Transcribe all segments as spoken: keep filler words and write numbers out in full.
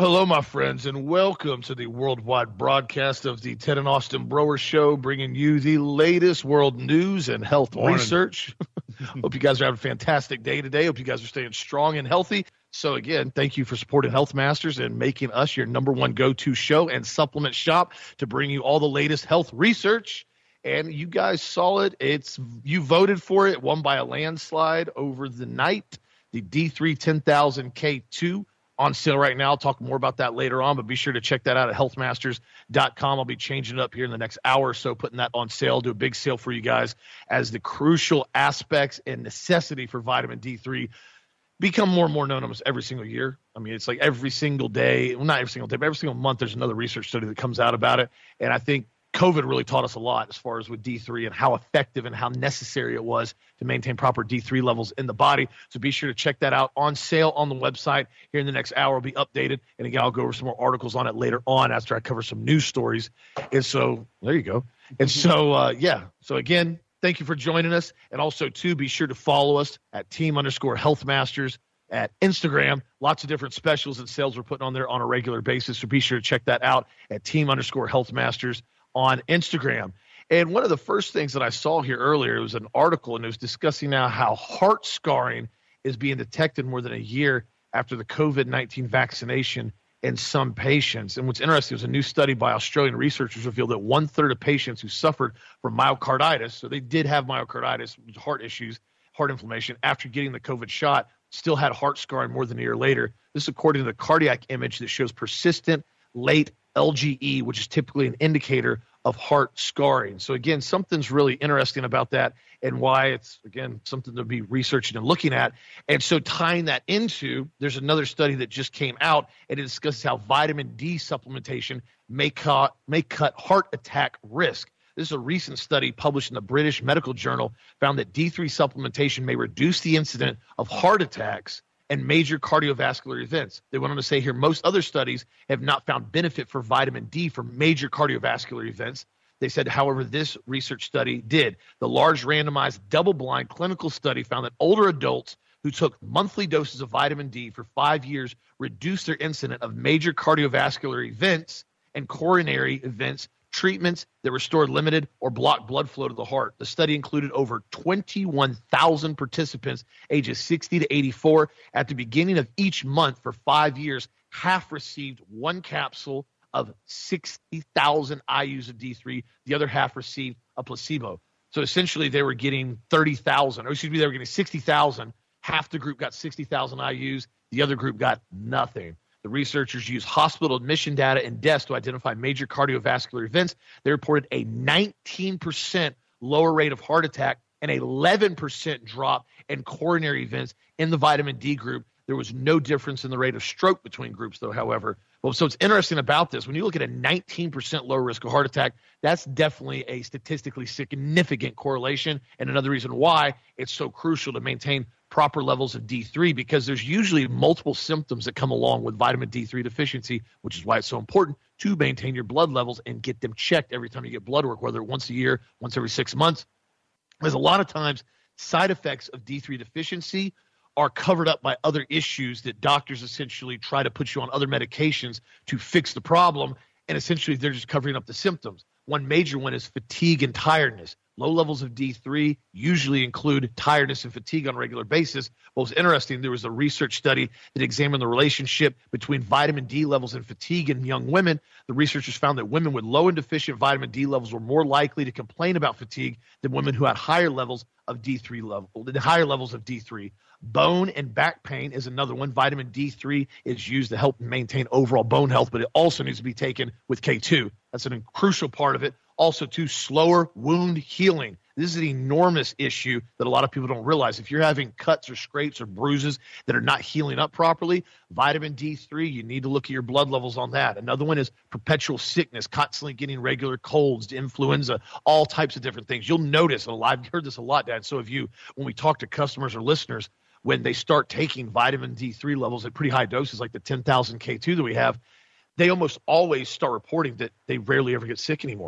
Well, hello, my friends, and welcome to the worldwide broadcast of the Ted and Austin Broer Show, bringing you the latest world news and health Morning. research. Hope you guys are having a fantastic day today. Hope you guys are staying strong and healthy. So, again, thank you for supporting Health Masters and making us your number one go-to show and supplement shop to bring you all the latest health research. And you guys saw it. It's you voted for it. It won by a landslide over the night. The D three ten thousand K two on sale right now. I'll talk more about that later on, but be sure to check that out at health masters dot com. I'll be changing it up here in the next hour or so, putting that on sale. Do a big sale for you guys as the crucial aspects and necessity for vitamin D three become more and more known almost every single year. I mean, it's like every single day, well, not every single day, but every single month there's another research study that comes out about it. And I think COVID really taught us a lot as far as with D three and how effective and how necessary it was to maintain proper D three levels in the body. So be sure to check that out on sale on the website here in the next hour. It'll be updated. And again, I'll go over some more articles on it later on after I cover some news stories. And so there you go. And so, uh, yeah. So again, thank you for joining us. And also, too, be sure to follow us at team underscore health masters at Instagram. Lots of different specials and sales we're putting on there on a regular basis. So be sure to check that out at team underscore health masters on Instagram. And one of the first things that I saw here earlier, it was an article, and it was discussing now how heart scarring is being detected more than a year after the COVID nineteen vaccination in some patients. And what's interesting was a new study by Australian researchers revealed that one-third of patients who suffered from myocarditis, so they did have myocarditis, heart issues, heart inflammation, after getting the COVID shot, still had heart scarring more than a year later. This is according to the cardiac image that shows persistent late L G E, which is typically an indicator of heart scarring. So again, something's really interesting about that and why it's, again, something to be researching and looking at. And so tying that into, there's another study that just came out, and it discusses how vitamin D supplementation may cut, may cut heart attack risk. This is a recent study published in the British Medical Journal, found that D three supplementation may reduce the incidence of heart attacks and major cardiovascular events. They went on to say here, most other studies have not found benefit for vitamin D for major cardiovascular events. They said, however, this research study did. The large randomized double-blind clinical study found that older adults who took monthly doses of vitamin D for five years reduced their incidence of major cardiovascular events and coronary events, treatments that restored limited or blocked blood flow to the heart. The study included over twenty-one thousand participants ages sixty to eighty-four. At the beginning of each month for five years, half received one capsule of sixty thousand I U's of D three. The other half received a placebo. So essentially they were getting thirty thousand, or excuse me, they were getting sixty thousand. Half the group got sixty thousand I U's. The other group got nothing. The researchers used hospital admission data and deaths to identify major cardiovascular events. They reported a nineteen percent lower rate of heart attack and an eleven percent drop in coronary events in the vitamin D group. There was no difference in the rate of stroke between groups, though, however. Well, so it's interesting about this. When you look at a nineteen percent lower risk of heart attack, that's definitely a statistically significant correlation, and another reason why it's so crucial to maintain proper levels of D three, because there's usually multiple symptoms that come along with vitamin D three deficiency, which is why it's so important to maintain your blood levels and get them checked every time you get blood work, whether once a year, once every six months. Because a lot of times side effects of D three deficiency are covered up by other issues that doctors essentially try to put you on other medications to fix the problem, and essentially they're just covering up the symptoms. One major one is fatigue and tiredness. Low levels of D three usually include tiredness and fatigue on a regular basis. What was interesting, there was a research study that examined the relationship between vitamin D levels and fatigue in young women. The researchers found that women with low and deficient vitamin D levels were more likely to complain about fatigue than women who had higher levels of D three level, the higher levels of D three. Bone and back pain is another one. Vitamin D three is used to help maintain overall bone health, but it also needs to be taken with K two. That's a crucial part of it. Also, too, slower wound healing. This is an enormous issue that a lot of people don't realize. If you're having cuts or scrapes or bruises that are not healing up properly, vitamin D three, you need to look at your blood levels on that. Another one is perpetual sickness, constantly getting regular colds, influenza, all types of different things. You'll notice, and I've heard this a lot, Dad, so have you, when we talk to customers or listeners, when they start taking vitamin D three levels at pretty high doses, like the ten thousand K two that we have, they almost always start reporting that they rarely ever get sick anymore.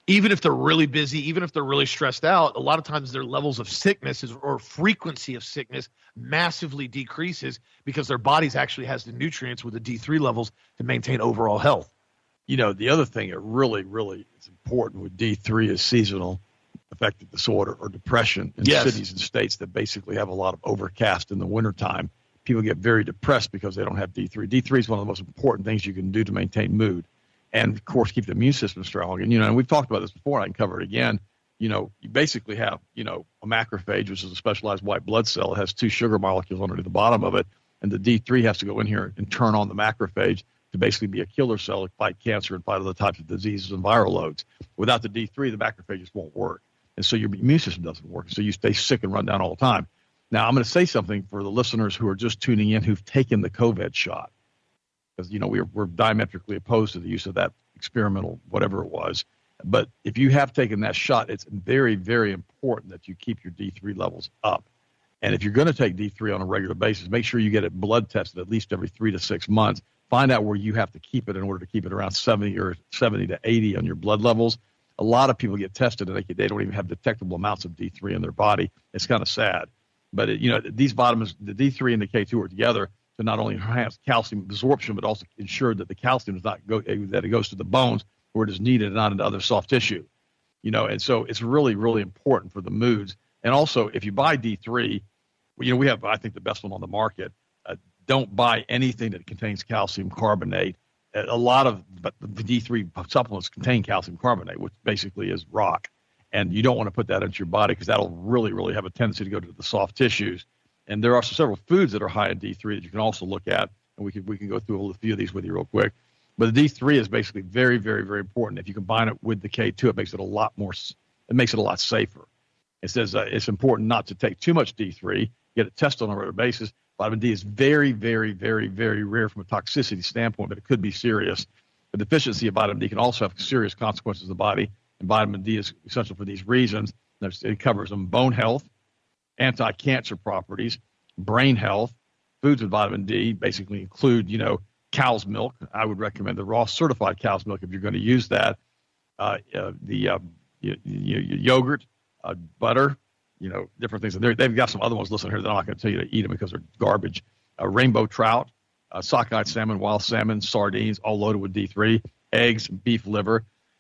even if they're really busy, even if they're really stressed out, a lot of times their levels of sickness is, or frequency of sickness massively decreases because their bodies actually has the nutrients with the D three levels to maintain overall health. You know, the other thing that really, really is important with D three is seasonal affective disorder or depression in yes. cities and states that basically have a lot of overcast in the wintertime. People get very depressed because they don't have D three. D three is one of the most important things you can do to maintain mood. And, of course, keep the immune system strong. And, you know, and we've talked about this before, and I can cover it again. You know, you basically have, you know, a macrophage, which is a specialized white blood cell. It has two sugar molecules under the bottom of it. And the D three has to go in here and turn on the macrophage to basically be a killer cell to fight cancer and fight other types of diseases and viral loads. Without the D three, the macrophage just won't work. And so your immune system doesn't work. So you stay sick and run down all the time. Now, I'm going to say something for the listeners who are just tuning in who've taken the COVID shot. Because, you know, we're, we're diametrically opposed to the use of that experimental, whatever it was. But if you have taken that shot, it's very, very important that you keep your D three levels up. And if you're going to take D three on a regular basis, make sure you get it blood tested at least every three to six months. Find out where you have to keep it in order to keep it around seventy or seventy to eighty on your blood levels. A lot of people get tested and they, they don't even have detectable amounts of D three in their body. It's kind of sad. But, it, you know, these vitamins, the D three and the K two are together to not only enhance calcium absorption, but also ensure that the calcium does not go, that it goes to the bones where it is needed and not into other soft tissue. You know, and so it's really, really important for the moods. And also, if you buy D three, you know, we have, I think, the best one on the market. Uh, don't buy anything that contains calcium carbonate. A lot of the D three supplements contain calcium carbonate, which basically is rock. And you don't want to put that into your body because that'll really, really have a tendency to go to the soft tissues. And there are several foods that are high in D three that you can also look at, and we can we can go through a few of these with you real quick. But the D three is basically very, very, very important. If you combine it with the K two, it makes it a lot more. It makes it a lot safer. It says uh, it's important not to take too much D three. Get it tested on a regular basis. Vitamin D is very, very, very, very rare from a toxicity standpoint, but it could be serious. The deficiency of vitamin D can also have serious consequences in the body, and vitamin D is essential for these reasons. It covers them bone health, anti-cancer properties, brain health. Foods with vitamin D basically include, you know, cow's milk. I would recommend the raw certified cow's milk if you're going to use that. Uh, uh, the uh, y- y- yogurt, uh, butter, you know, different things. And they've got some other ones listed here that I'm not going to tell you to eat them because they're garbage. Uh, rainbow trout, uh, sockeye salmon, wild salmon, sardines, all loaded with D three, eggs, beef liver.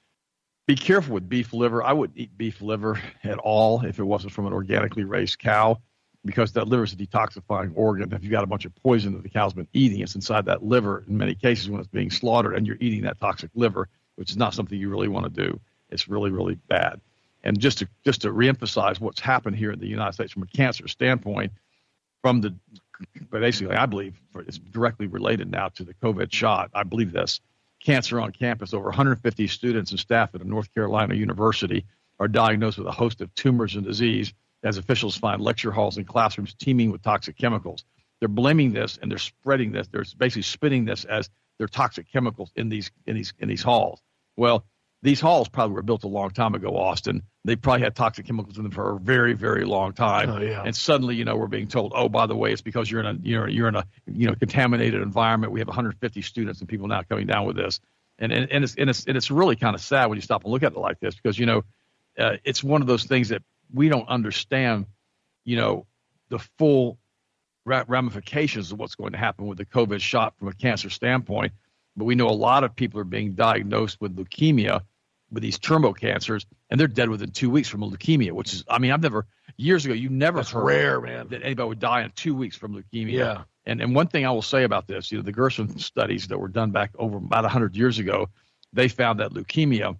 Be careful with beef liver. I wouldn't eat beef liver at all if it wasn't from an organically raised cow, because that liver is a detoxifying organ. If you've got a bunch of poison that the cow's been eating, it's inside that liver in many cases when it's being slaughtered, and you're eating that toxic liver, which is not something you really want to do. It's really, really bad. And just to just to reemphasize what's happened here in the United States from a cancer standpoint, from the basically, I believe it's directly related now to the COVID shot. I believe this. Cancer on campus. Over one hundred fifty students and staff at a North Carolina university are diagnosed with a host of tumors and disease as officials find lecture halls and classrooms teeming with toxic chemicals. They're blaming this and they're spreading this. They're basically spinning this as their toxic chemicals in these in these in these halls. Well, these halls probably were built a long time ago, Austin. They probably had toxic chemicals in them for a very, very long time. Oh, yeah. And suddenly, you know, we're being told, oh, by the way, it's because you're in a you're you're in a you know contaminated environment. We have one hundred fifty students and people now coming down with this. And and, and it's and it's and it's really kind of sad when you stop and look at it like this, because you know uh, it's one of those things that we don't understand, you know, the full ramifications of what's going to happen with the COVID shot from a cancer standpoint. But we know a lot of people are being diagnosed with leukemia, with these turbo cancers, and they're dead within two weeks from a leukemia, which is, I mean, I've never, years ago, you never That's heard rare, man. that anybody would die in two weeks from leukemia. Yeah. And, and one thing I will say about this, you know, the Gerson studies that were done back over about one hundred years ago, they found that leukemia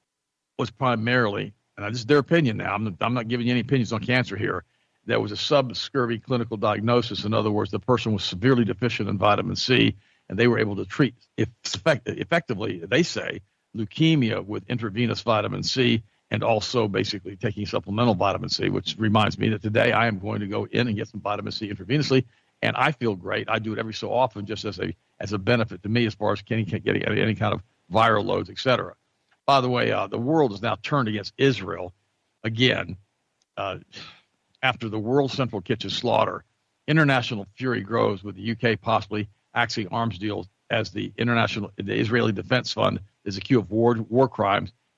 was primarily, and this is their opinion now, I'm, I'm not giving you any opinions on cancer here, that was a sub-scurvy clinical diagnosis. In other words, the person was severely deficient in vitamin C, and they were able to treat effect, effectively, they say, leukemia with intravenous vitamin C, and also basically taking supplemental vitamin C, which reminds me that today I am going to go in and get some vitamin C intravenously, and I feel great. I do it every so often just as a as a benefit to me as far as getting, getting any kind of viral loads, et cetera. By the way, uh, the world is now turned against Israel again uh, after the World Central Kitchen slaughter. International fury grows with the U K possibly axing arms deals as the international the Israeli Defense Fund is accused of war war crimes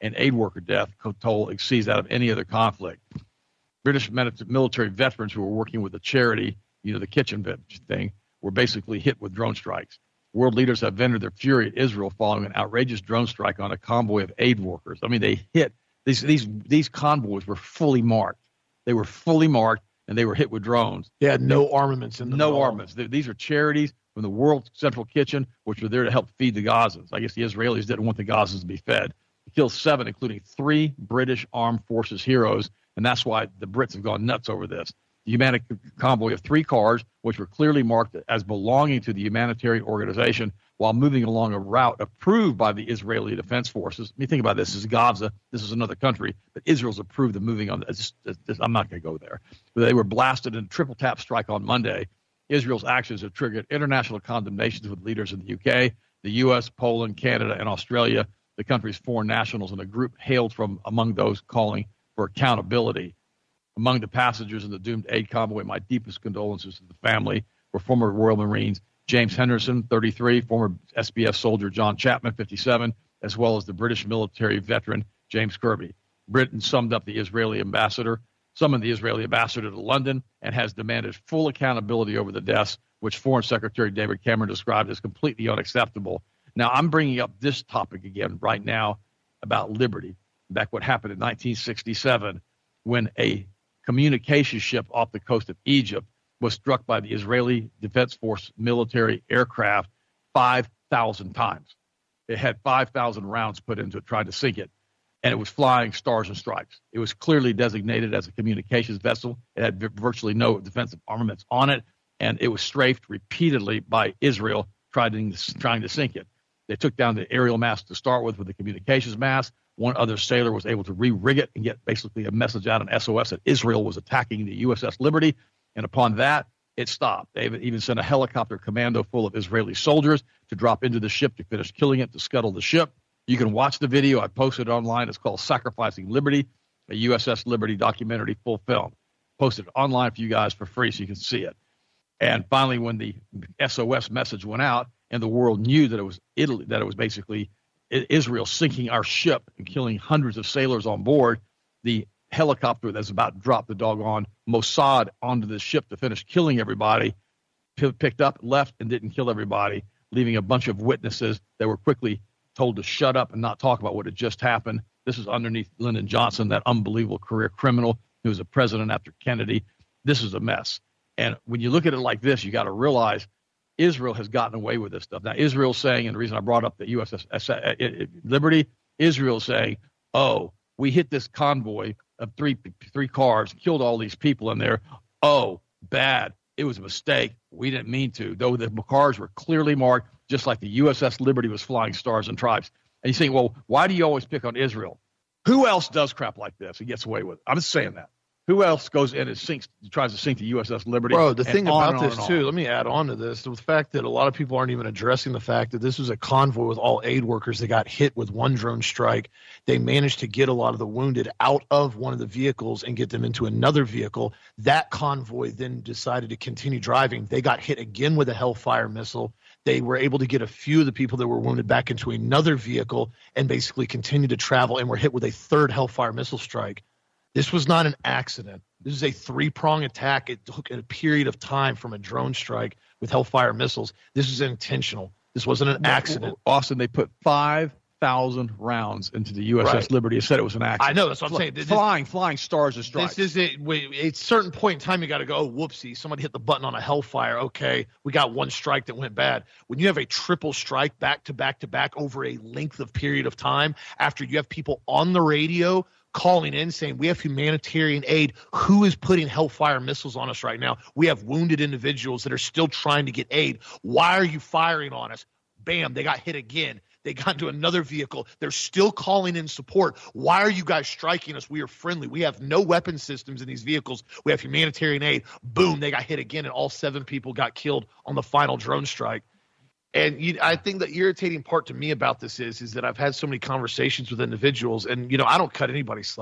and aid worker death toll exceeds that of any other conflict. British military veterans who were working with the charity, you know, the kitchen thing, were basically hit with drone strikes. World leaders have vented their fury at Israel following an outrageous drone strike on a convoy of aid workers. I mean, they hit these these these convoys were fully marked. They were fully marked, and they were hit with drones. They had no armaments in them. No armaments. These are charities from the World Central Kitchen, which were there to help feed the Gazans. I guess the Israelis didn't want the Gazans to be fed. They killed seven, including three British Armed Forces heroes, and that's why the Brits have gone nuts over this. The humanitarian convoy of three cars, which were clearly marked as belonging to the humanitarian organization, while moving along a route approved by the Israeli Defense Forces. I mean, think about this. This is Gaza. This is another country, but Israel's approved of moving on. It's, it's, it's, I'm not going to go there. But they were blasted in a triple tap strike on Monday. Israel's actions have triggered international condemnations with leaders in the U K, the U S, Poland, Canada, and Australia. The country's foreign nationals and a group hailed from among those calling for accountability. Among the passengers in the doomed aid convoy, my deepest condolences to the family were former Royal Marines James Henderson, thirty-three, former S B S soldier John Chapman, fifty-seven, as well as the British military veteran James Kirby. Britain summed up the Israeli ambassador, summoned the Israeli ambassador to London, and has demanded full accountability over the deaths, which Foreign Secretary David Cameron described as completely unacceptable. Now, I'm bringing up this topic again right now about liberty. Back what happened in nineteen sixty-seven when a communication ship off the coast of Egypt was struck by the Israeli Defense Force military aircraft five thousand times. It had five thousand rounds put into it trying to sink it, and it was flying stars and stripes. It was clearly designated as a communications vessel. It had virtually no defensive armaments on it, and it was strafed repeatedly by Israel trying to, trying to sink it. They took down the aerial mast to start with with the communications mast. One other sailor was able to re-rig it and get basically a message out, an S O S, that Israel was attacking the U S S Liberty. And upon that, it stopped. They even sent a helicopter commando full of Israeli soldiers to drop into the ship to finish killing it, to scuttle the ship. You can watch the video. I posted it online. It's called Sacrificing Liberty, a U S S Liberty documentary full film. Posted it online for you guys for free so you can see it. And finally, when the S O S message went out and the world knew that it was Italy, that it was basically Israel sinking our ship and killing hundreds of sailors on board, the helicopter that's about to drop the doggone Mossad onto the ship to finish killing everybody p- picked up, left, and didn't kill everybody, leaving a bunch of witnesses that were quickly told to shut up and not talk about what had just happened. This is underneath Lyndon Johnson, that unbelievable career criminal who was a president after Kennedy. This is a mess. And when you look at it like this, you got to realize Israel has gotten away with this stuff. Now, Israel's saying, and the reason I brought up the U S S Liberty, Israel's saying, oh, we hit this convoy of three three cars, killed all these people in there. Oh, bad. It was a mistake. We didn't mean to, though the cars were clearly marked, just like the U S S Liberty was flying stars and stripes. And you think, well, why do you always pick on Israel? Who else does crap like this and gets away with it? I'm just saying that. Who else goes in and sinks, tries to sink the U S S Liberty? Bro, the thing about on this, too, let me add on to this, the fact that a lot of people aren't even addressing the fact that this was a convoy with all aid workers that got hit with one drone strike. They managed to get a lot of the wounded out of one of the vehicles and get them into another vehicle. That convoy then decided to continue driving. They got hit again with a Hellfire missile. They were able to get a few of the people that were wounded back into another vehicle and basically continue to travel, and were hit with a third Hellfire missile strike. This was not an accident. This is a three-prong attack. It took a period of time from a drone strike with Hellfire missiles. This is intentional. This wasn't an accident. Austin, they put five thousand rounds into the U S S Right. Liberty. It said it was an accident. I know. That's what I'm saying. This, flying, flying stars and stripes. this is it. Wait, at a certain point in time, you got to go, oh, whoopsie, somebody hit the button on a Hellfire. Okay, we got one strike that went bad. When you have a triple strike back to back to back over a length of period of time, after you have people on the radio calling in saying we have humanitarian aid, who is putting Hellfire missiles on us right now? We have wounded individuals that are still trying to get aid. Why are you firing on us? Bam, they got hit again. They got into another vehicle. They're still calling in support. Why are you guys striking us? We are friendly. We have no weapon systems in these vehicles. We have humanitarian aid. Boom, they got hit again, and all seven people got killed on the final drone strike. And you, I think the irritating part to me about this is, is that I've had so many conversations with individuals, and, you know, I don't cut anybody slack.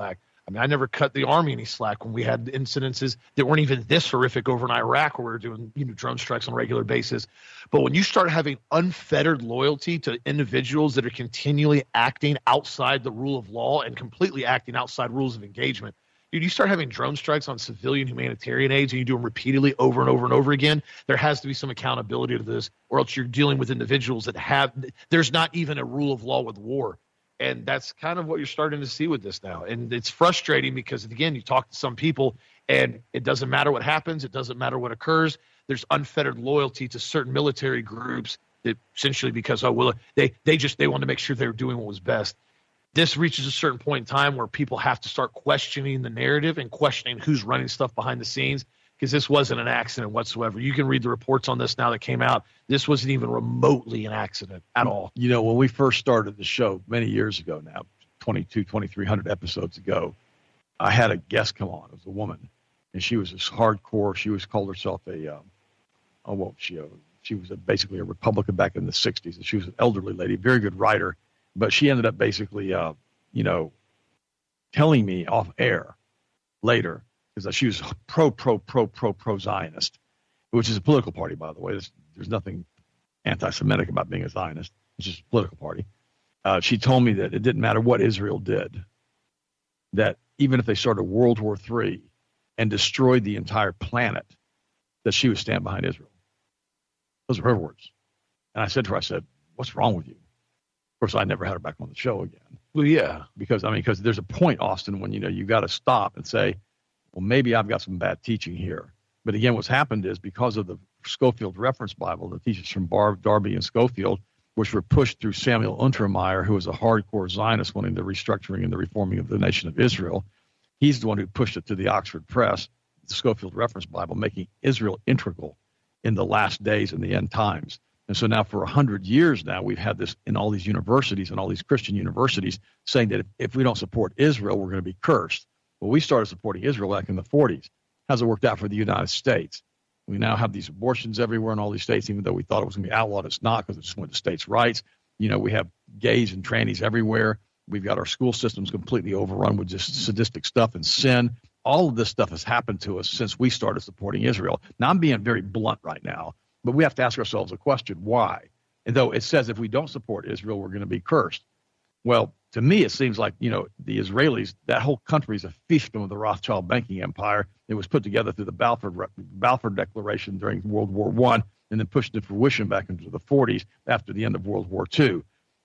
I mean, I never cut the Army any slack when we had incidences that weren't even this horrific over in Iraq, where we were doing, you know, drone strikes on a regular basis. But when you start having unfettered loyalty to individuals that are continually acting outside the rule of law and completely acting outside rules of engagement, dude, you start having drone strikes on civilian humanitarian aids and you do them repeatedly over and over and over again, there has to be some accountability to this, or else you're dealing with individuals that have, there's not even a rule of law with war. And that's kind of what you're starting to see with this now. And it's frustrating because, again, you talk to some people and it doesn't matter what happens. It doesn't matter what occurs. There's unfettered loyalty to certain military groups that essentially because, oh, well, they, they just, they want to make sure they're doing what was best. This reaches a certain point in time where people have to start questioning the narrative and questioning who's running stuff behind the scenes, because this wasn't an accident whatsoever. You can read the reports on this now that came out. This wasn't even remotely an accident at all. You know, when we first started the show many years ago now, twenty-two, twenty-three hundred episodes ago, I had a guest come on. It was a woman, and she was this hardcore. She was called herself a, um, oh, well, she, uh, she was a, basically a Republican back in the sixties, and she was an elderly lady, very good writer. But she ended up basically, uh, you know, telling me off air later, because she was pro, pro, pro, pro, pro Zionist, which is a political party, by the way. There's, there's nothing anti-Semitic about being a Zionist. It's just a political party. Uh, she told me that it didn't matter what Israel did, that even if they started World War Three and destroyed the entire planet, that she would stand behind Israel. Those are her words. And I said to her, I said, what's wrong with you? Of course, I never had her back on the show again. Well, yeah. Because, I mean, because there's a point, Austin, when, you know, you got to stop and say, well, maybe I've got some bad teaching here. But again, what's happened is because of the Scofield Reference Bible, the teachings from Bar, Darby and Scofield, which were pushed through Samuel Untermeyer, who was a hardcore Zionist wanting the restructuring and the reforming of the nation of Israel. He's the one who pushed it to the Oxford Press, the Scofield Reference Bible, making Israel integral in the last days and the end times. And so now for a hundred years now, we've had this in all these universities and all these Christian universities saying that if, if we don't support Israel, we're going to be cursed. Well, we started supporting Israel back in the forties. How's it worked out for the United States? We now have these abortions everywhere in all these states, even though we thought it was going to be outlawed. It's not, because it just went to states' rights. You know, we have gays and trannies everywhere. We've got our school systems completely overrun with just sadistic stuff and sin. All of this stuff has happened to us since we started supporting Israel. Now, I'm being very blunt right now, but we have to ask ourselves a question: why? And though it says if we don't support Israel, we're going to be cursed. Well, to me, it seems like, you know, the Israelis, that whole country is a fiefdom of the Rothschild banking empire. It was put together through the Balfour, Balfour Declaration during World War One, and then pushed into fruition back into the forties after the end of World War Two.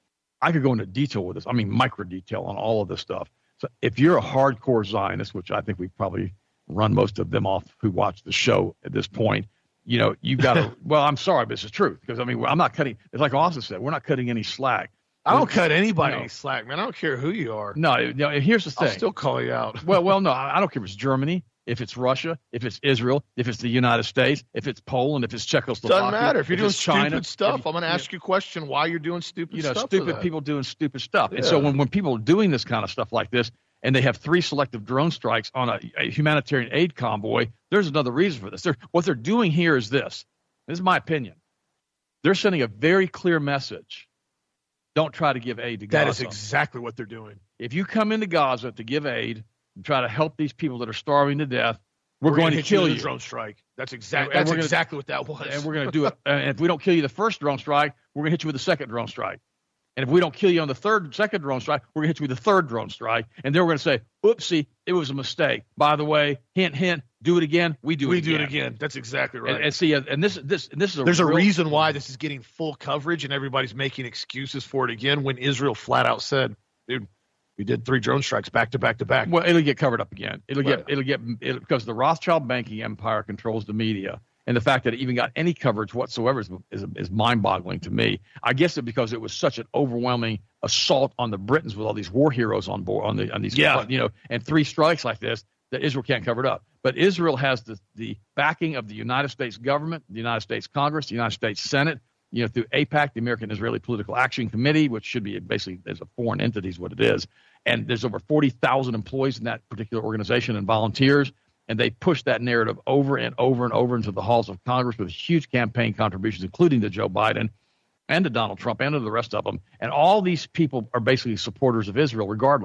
I could go into detail with this. I mean, micro detail on all of this stuff. So if you're a hardcore Zionist, which I think we probably run most of them off who watch the show at this point, you know, you've got to, well, I'm sorry, but it's the truth. Because, I mean, I'm not cutting, it's like Austin said, we're not cutting any slack. I don't cut anybody no. any slack, man. I don't care who you are. No, no, and here's the thing. I'll still call you out. well, well, no, I don't care if it's Germany, if it's Russia, if it's Israel, if it's the United States, if it's Poland, if it's Czechoslovakia. Doesn't matter. If you're if doing China, stupid stuff, you, I'm going to ask you a question why you're doing stupid you know, stuff. stupid people doing stupid stuff. Yeah. And so when, when people are doing this kind of stuff like this, and they have three selective drone strikes on a, a humanitarian aid convoy, there's another reason for this. They're, what they're doing here is this. This is my opinion. They're sending a very clear message. Don't try to give aid to Gaza. That is exactly what they're doing. If you come into Gaza to give aid and try to help these people that are starving to death, we're, we're going to kill you. you. Drone strike. That's exactly and, and that's gonna, exactly what that was. And we're going to do it. And if we don't kill you the first drone strike, we're going to hit you with the second drone strike. And if we don't kill you on the third, second drone strike, we're going to hit you with the third drone strike. And then we're going to say, oopsie, it was a mistake. By the way, hint, hint, do it again. We do we it again. We do it again. That's exactly right. And, and see, and this, this, and this is a There's real, a reason why this is getting full coverage and everybody's making excuses for it again when Israel flat out said, dude, we did three drone strikes back to back to back. Well, it'll get covered up again. It'll well, get, it'll get, it'll, because the Rothschild banking empire controls the media. And the fact that it even got any coverage whatsoever is, is, is mind-boggling to me. I guess it because it was such an overwhelming assault on the Britons with all these war heroes on board, on the on these, yeah. you know, and three strikes like this, that Israel can't cover it up. But Israel has the, the backing of the United States government, the United States Congress, the United States Senate, you know, through AIPAC, the American Israeli Political Action Committee, which should be basically as a foreign entity is what it is. And there's over forty thousand employees in that particular organization and volunteers. And they push that narrative over and over and over into the halls of Congress with huge campaign contributions, including to Joe Biden and to Donald Trump and to the rest of them. And all these people are basically supporters of Israel regardless.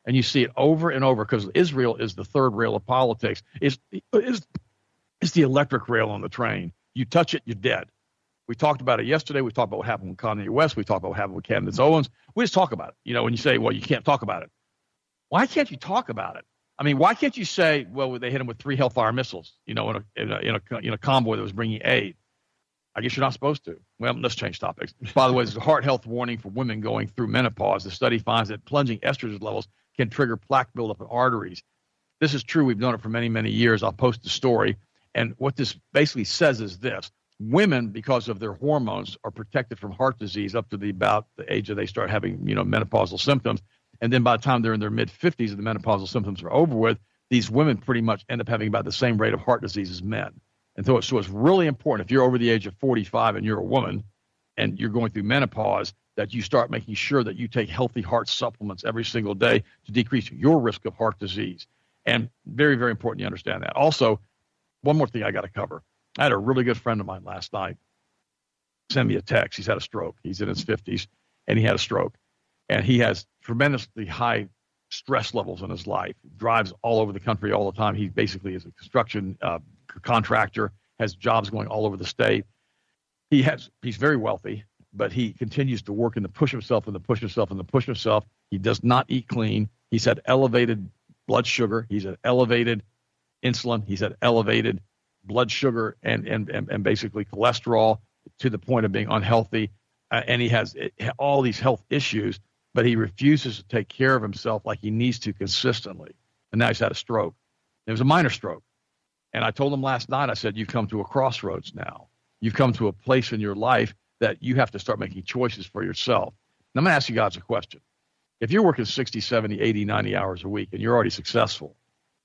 And you see it over and over because Israel is the third rail of politics. Is is is the electric rail on the train. You touch it, you're dead. We talked about it yesterday. We talked about what happened with Kanye West. We talked about what happened with Candace Owens. We just talk about it. You know, when you say, well, you can't talk about it. Why can't you talk about it? I mean, why can't you say, well, they hit him with three Hellfire missiles, you know, in a, in a, in a, in a convoy that was bringing aid? I guess you're not supposed to. Well, let's change topics. By the way, there's a heart health warning for women going through menopause. The study finds that plunging estrogen levels can trigger plaque buildup in arteries. This is true. We've known it for many, many years. I'll post the story. And what this basically says is this. Women, because of their hormones, are protected from heart disease up to the about the age that they start having, you know, menopausal symptoms. And then by the time they're in their mid-fifties and the menopausal symptoms are over with, these women pretty much end up having about the same rate of heart disease as men. And so, so it's really important if you're over the age of forty-five and you're a woman and you're going through menopause that you start making sure that you take healthy heart supplements every single day to decrease your risk of heart disease. And very, very important you understand that. Also, one more thing I got to cover. I had a really good friend of mine last night send me a text. He's had a stroke. He's in his fifties, and he had a stroke. And he has tremendously high stress levels in his life. He drives all over the country all the time. He basically is a construction uh, contractor, has jobs going all over the state. He has, he's very wealthy, but he continues to work and to push himself and to push himself and to push himself. He does not eat clean. He's had elevated blood sugar. He's had elevated insulin. He's had elevated blood sugar and, and, and, and basically cholesterol to the point of being unhealthy. Uh, and he has all these health issues, but he refuses to take care of himself like he needs to consistently. And now he's had a stroke. It was a minor stroke. And I told him last night, I said, you've come to a crossroads now. You've come to a place in your life that you have to start making choices for yourself. And I'm going to ask you guys a question. If you're working sixty, seventy, eighty, ninety hours a week and you're already successful,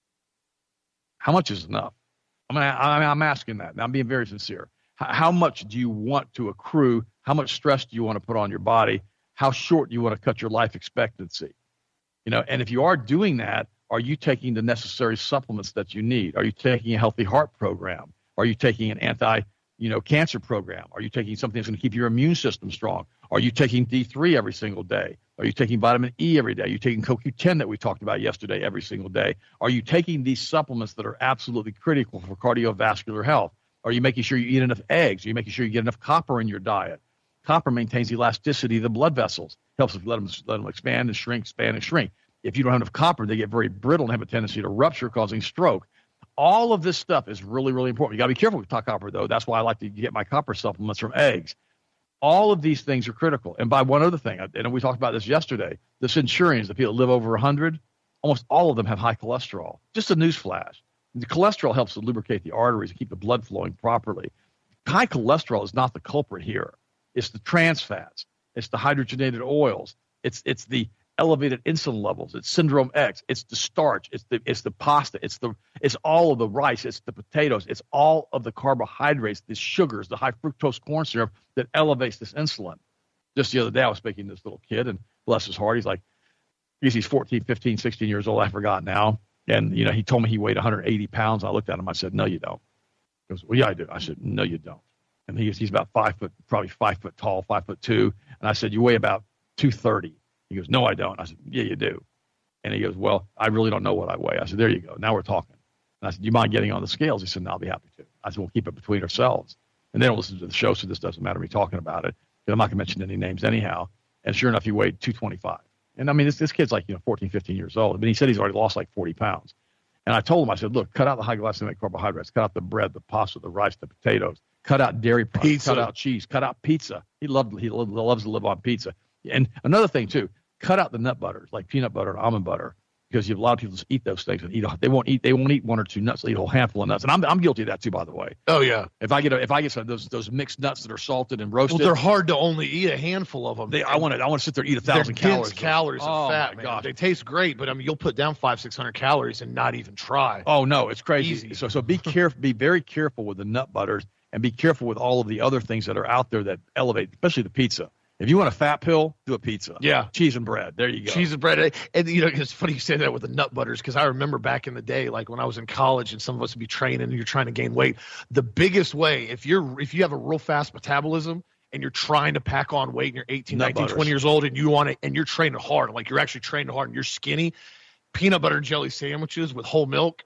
how much is enough? I mean, I, I'm asking that. Now, I'm being very sincere. How much do you want to accrue? How much stress do you want to put on your body? How short do you want to cut your life expectancy? You know, and if you are doing that, are you taking the necessary supplements that you need? Are you taking a healthy heart program? Are you taking an anti, you know, cancer program? Are you taking something that's going to keep your immune system strong? Are you taking D three every single day? Are you taking vitamin E every day? Are you taking C O Q ten that we talked about yesterday every single day? Are you taking these supplements that are absolutely critical for cardiovascular health? Are you making sure you eat enough eggs? Are you making sure you get enough copper in your diet? Copper maintains the elasticity of the blood vessels, helps let them, let them expand and shrink, expand and shrink. If you don't have enough copper, they get very brittle and have a tendency to rupture, causing stroke. All of this stuff is really, really important. You got to be careful with copper, though. That's why I like to get my copper supplements from eggs. All of these things are critical. And by one other thing, and we talked about this yesterday, the centurions, the people that live over one hundred, almost all of them have high cholesterol. Just a news flash. The cholesterol helps to lubricate the arteries and keep the blood flowing properly. High cholesterol is not the culprit here. It's the trans fats. It's the hydrogenated oils. It's it's the elevated insulin levels. It's syndrome X. It's the starch. It's the it's the pasta. It's the it's all of the rice. It's the potatoes. It's all of the carbohydrates, the sugars, the high fructose corn syrup that elevates this insulin. Just the other day, I was speaking to this little kid, and bless his heart, he's like, he's, he's fourteen, fifteen, sixteen years old. I forgot now. And, you know, he told me he weighed one hundred eighty pounds. I looked at him. I said, no, you don't. He goes, well, yeah, I do. I said, no, you don't. And he's, he's about five foot, probably five foot tall, five foot two. And I said, you weigh about two thirty. He goes, no, I don't. I said, yeah, you do. And he goes, well, I really don't know what I weigh. I said, there you go. Now we're talking. And I said, do you mind getting on the scales? He said, no, I'll be happy to. I said, we'll keep it between ourselves. And they don't listen to the show, so this doesn't matter me talking about it. Because I'm not going to mention any names anyhow. And sure enough, he weighed two twenty-five. And I mean, this, this kid's like, you know, fourteen, fifteen years old. But he said he's already lost like forty pounds. And I told him, I said, look, cut out the high glycemic carbohydrates, cut out the bread, the pasta, the rice, the potatoes, cut out dairy products, pizza. Cut out cheese, cut out pizza. He loved, he loves to live on pizza. And another thing too, cut out the nut butters like peanut butter and almond butter, because you have a lot of people just eat those things and eat. They won't eat. They won't eat one or two nuts. They eat a whole handful of nuts. And I'm I'm guilty of that too, by the way. Oh yeah. If I get a, if I get some of those those mixed nuts that are salted and roasted, well, they're hard to only eat a handful of them. They, I want to I want to sit there and eat a thousand they're calories. Dense calories oh, of fat. My man. gosh. They taste great, but I mean, you'll put down five six hundred calories and not even try. Oh no, it's crazy. Easy. So so be careful. Be very careful with the nut butters, and be careful with all of the other things that are out there that elevate, especially the pizza. If you want a fat pill, do a pizza. Yeah. Cheese and bread. There you go. Cheese and bread. And, you know, it's funny you say that with the nut butters, because I remember back in the day, like when I was in college and some of us would be training and you're trying to gain weight, the biggest way, if you're if you have a real fast metabolism and you're trying to pack on weight and you're eighteen, Nut nineteen, butters. twenty years old and you want to, and you're training hard, like you're actually training hard and you're skinny, peanut butter and jelly sandwiches with whole milk,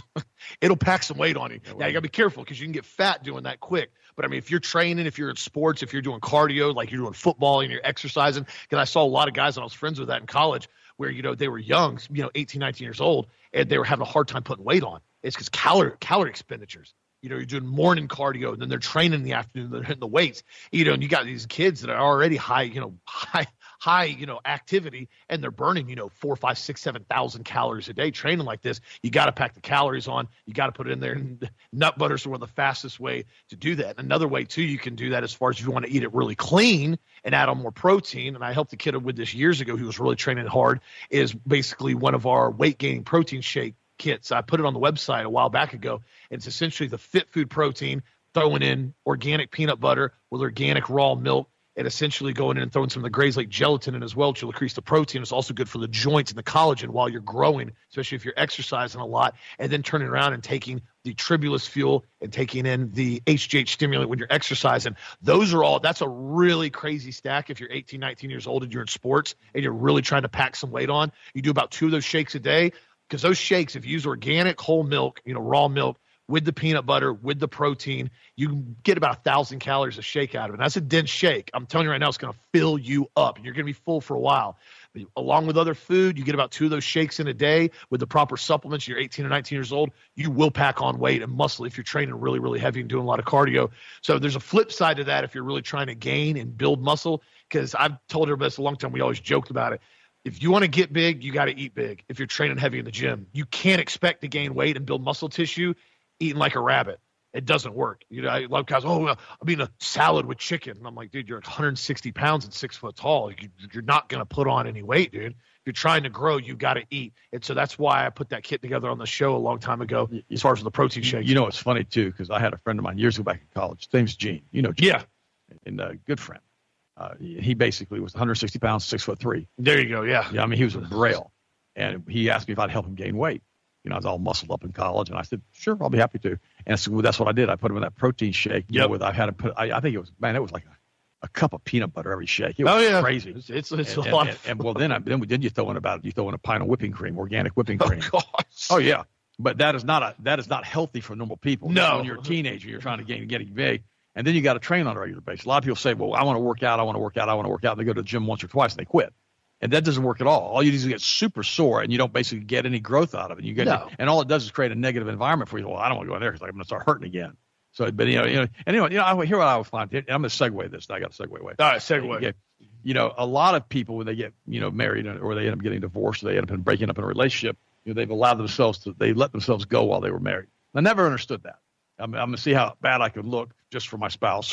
it'll pack some weight on you. Yeah, you got to be careful because you can get fat doing that quick. But, I mean, if you're training, if you're in sports, if you're doing cardio, like you're doing football and you're exercising, because I saw a lot of guys, and I was friends with that in college, where, you know, they were young, you know, eighteen, nineteen years old, and they were having a hard time putting weight on. It's because calorie, calorie expenditures. You know, you're doing morning cardio, and then they're training in the afternoon, they're hitting the weights. You know, and you got these kids that are already high, you know, high, high, you know, activity, and they're burning, you know, four, five, six, seven thousand calories a day training like this. You got to pack the calories on. You got to put it in there. And nut butters are one of the fastest way to do that. Another way too, you can do that as far as if you want to eat it really clean and add on more protein. And I helped a kid with this years ago who was really training hard. Is basically one of our weight gaining protein shake kits. I put it on the website a while back ago. It's essentially the Fit Food protein, throwing in organic peanut butter with organic raw milk, and essentially going in and throwing some of the Grays Lake gelatin in as well, which will increase the protein. It's also good for the joints and the collagen while you're growing, especially if you're exercising a lot, and then turning around and taking the Tribulus fuel and taking in the H G H stimulant when you're exercising. Those are all, that's a really crazy stack if you're eighteen, nineteen years old and you're in sports and you're really trying to pack some weight on. You do about two of those shakes a day, because those shakes, if you use organic whole milk, you know, raw milk, with the peanut butter, with the protein, you can get about a thousand calories a shake out of it. And that's a dense shake. I'm telling you right now, it's going to fill you up, and you're going to be full for a while. But along with other food, you get about two of those shakes in a day with the proper supplements. You're eighteen or nineteen years old, you will pack on weight and muscle if you're training really, really heavy and doing a lot of cardio. So there's a flip side to that if you're really trying to gain and build muscle, because I've told everybody this a long time. We always joked about it. If you want to get big, you got to eat big. If you're training heavy in the gym, you can't expect to gain weight and build muscle tissue eating like a rabbit. It doesn't work. You know, a lot of guys, oh, well, I mean, a salad with chicken. And I'm like, dude, you're one hundred sixty pounds and six foot tall. You, you're not going to put on any weight, dude. If you're trying to grow, you got to eat. And so that's why I put that kit together on the show a long time ago, as far as the protein shakes. You know, it's funny too, because I had a friend of mine years ago back in college. His name's Gene. You know, Gene. Yeah. And a good friend. Uh, he basically was one hundred sixty pounds, six foot three. There you go. Yeah. Yeah. I mean, he was a braille, and he asked me if I'd help him gain weight. You know, I was all muscled up in college, and I said, sure, I'll be happy to. And so well, that's what I did. I put him in that protein shake. You Yep. know, with I had to put. I, I think it was man, it was like a, a cup of peanut butter every shake. It was Oh, yeah. crazy. It's, it's, it's and, a lot and, of and, and well, then I, then we did you throw in about you throw in a pint of whipping cream, organic whipping cream. Oh, gosh. Oh yeah, but that is not a that is not healthy for normal people. No. When you're a teenager, you're trying to gain getting big, and then you got to train on a regular basis. A lot of people say, well, I want to work out, I want to work out, I want to work out. And they go to the gym once or twice and they quit. And that doesn't work at all. All you do is get super sore, and you don't basically get any growth out of it. You get, No. and all it does is create a negative environment for you. Well, I don't want to go in there because I'm going to start hurting again. So, but you know, you know, anyway, you know, I, here what I would find. I'm going to segue this. I got to segue away. All right, segue. Yeah. You know, a lot of people when they get you know married or they end up getting divorced, or they end up in breaking up in a relationship. You know, they've allowed themselves to they let themselves go while they were married. I never understood that. I'm, I'm going to see how bad I could look just for my spouse.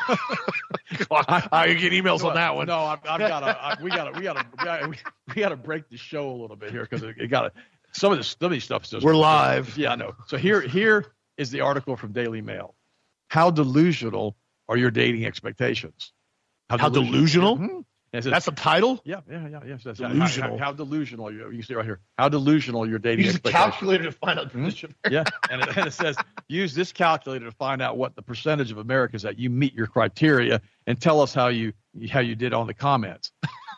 I, I get emails no, on that one. No, I've, I've got to. We got to. We got to. We, we got to break the show a little bit here because it, it got to. Some of this, some of these stuff is just. We're live. Yeah, I know. So here, here is the article from Daily Mail. How delusional are your dating expectations? How delusional? Mm-hmm. It says, That's the title? yeah, yeah, yeah, yeah. It says, Delusional. How, how, how delusional you? You see right here. How delusional your dating Use a expectations? calculator to find out the position. Yeah, and it, and it says use this calculator to find out what the percentage of Americans that you meet your criteria, and tell us how you how you did on the comments.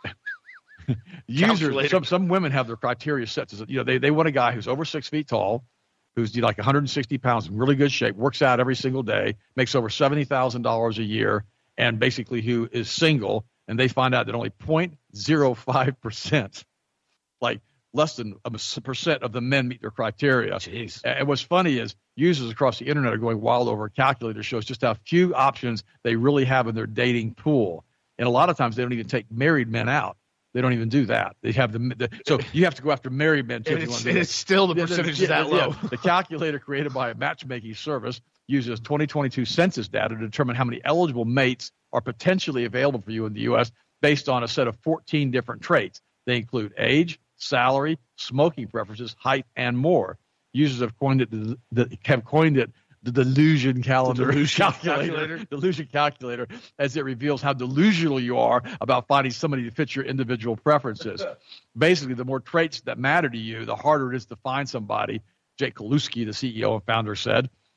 Users, Calculator. some some women have their criteria set to you know they they want a guy who's over six feet tall, who's you know, like one hundred sixty pounds, in really good shape, works out every single day, makes over seventy thousand dollars a year, and basically who is single. And they find out that only zero point zero five percent, like less than a percent of the men meet their criteria. Jeez. And what's funny is users across the internet are going wild over a calculator shows just how few options they really have in their dating pool. And a lot of times they don't even take married men out. They don't even do that. They have the, the so you have to go after married men too. And if you it's, want to do and that. it's still the Yeah, percentage yeah, is that yeah. low. The calculator created by a matchmaking service uses twenty twenty-two census data to determine how many eligible mates are potentially available for you in the U S based on a set of fourteen different traits. They include age, salary, smoking preferences, height, and more. Users have coined it the, the, have coined it the delusion calendar The delusion calculator, calculator. delusion calculator, as it reveals how delusional you are about finding somebody to fit your individual preferences. Basically, the more traits that matter to you, the harder it is to find somebody. Jake Kaluski, the C E O and founder, said.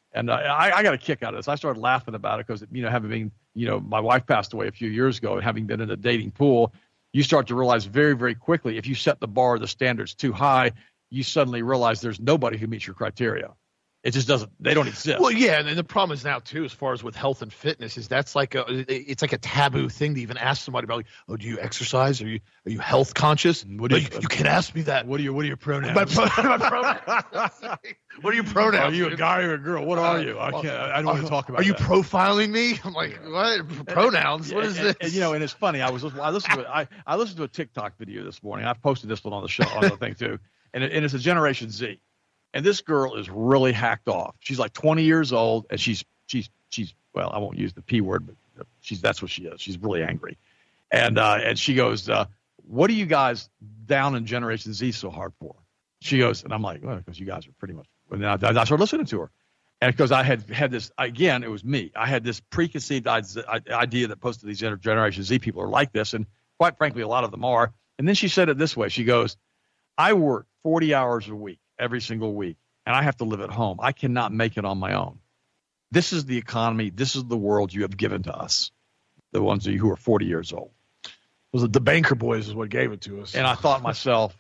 And uh, I, I got a kick out of this. I started laughing about it because, you know, having been, you know, my wife passed away a few years ago, and having been in a dating pool, you start to realize very, very quickly, if you set the bar, the standards too high, you suddenly realize there's nobody who meets your criteria. It just doesn't, they don't exist. Well, yeah, and the problem is now, too, as far as with health and fitness, is that's like a, it's like a taboo thing to even ask somebody about, like, oh, do you exercise? Are you are you health conscious? What do you, no, you, you can't ask me that. What are your, what are your pronouns? My, pro- my pronouns. What are your pronouns? Are you a guy or a girl? What are you? I can't, I don't want to talk about Are you that. profiling me? I'm like, what? Pronouns? And, what is and, this? And, you know, and it's funny. I was I listened to I, I listened to a TikTok video this morning. I've posted this one on the show on the thing too, and, it, and it's a Generation Z. And this girl is really hacked off. She's like twenty years old, and she's she's she's well, I won't use the P word, but she's that's what she is. She's really angry, and uh, and she goes, uh, "What are you guys down in Generation Z so hard for?" She goes, and I'm like, "Well, because you guys are pretty much." And I, I started listening to her, and because I had had this again, it was me. I had this preconceived idea that most of these Generation Z people are like this, and quite frankly, a lot of them are. And then she said it this way. She goes, "I work forty hours a week. Every single week, and I have to live at home. I cannot make it on my own. This is the economy. This is the world you have given to us, the ones of you who are forty years old." Was it the Banker Boys is what gave it to us. And I thought to myself,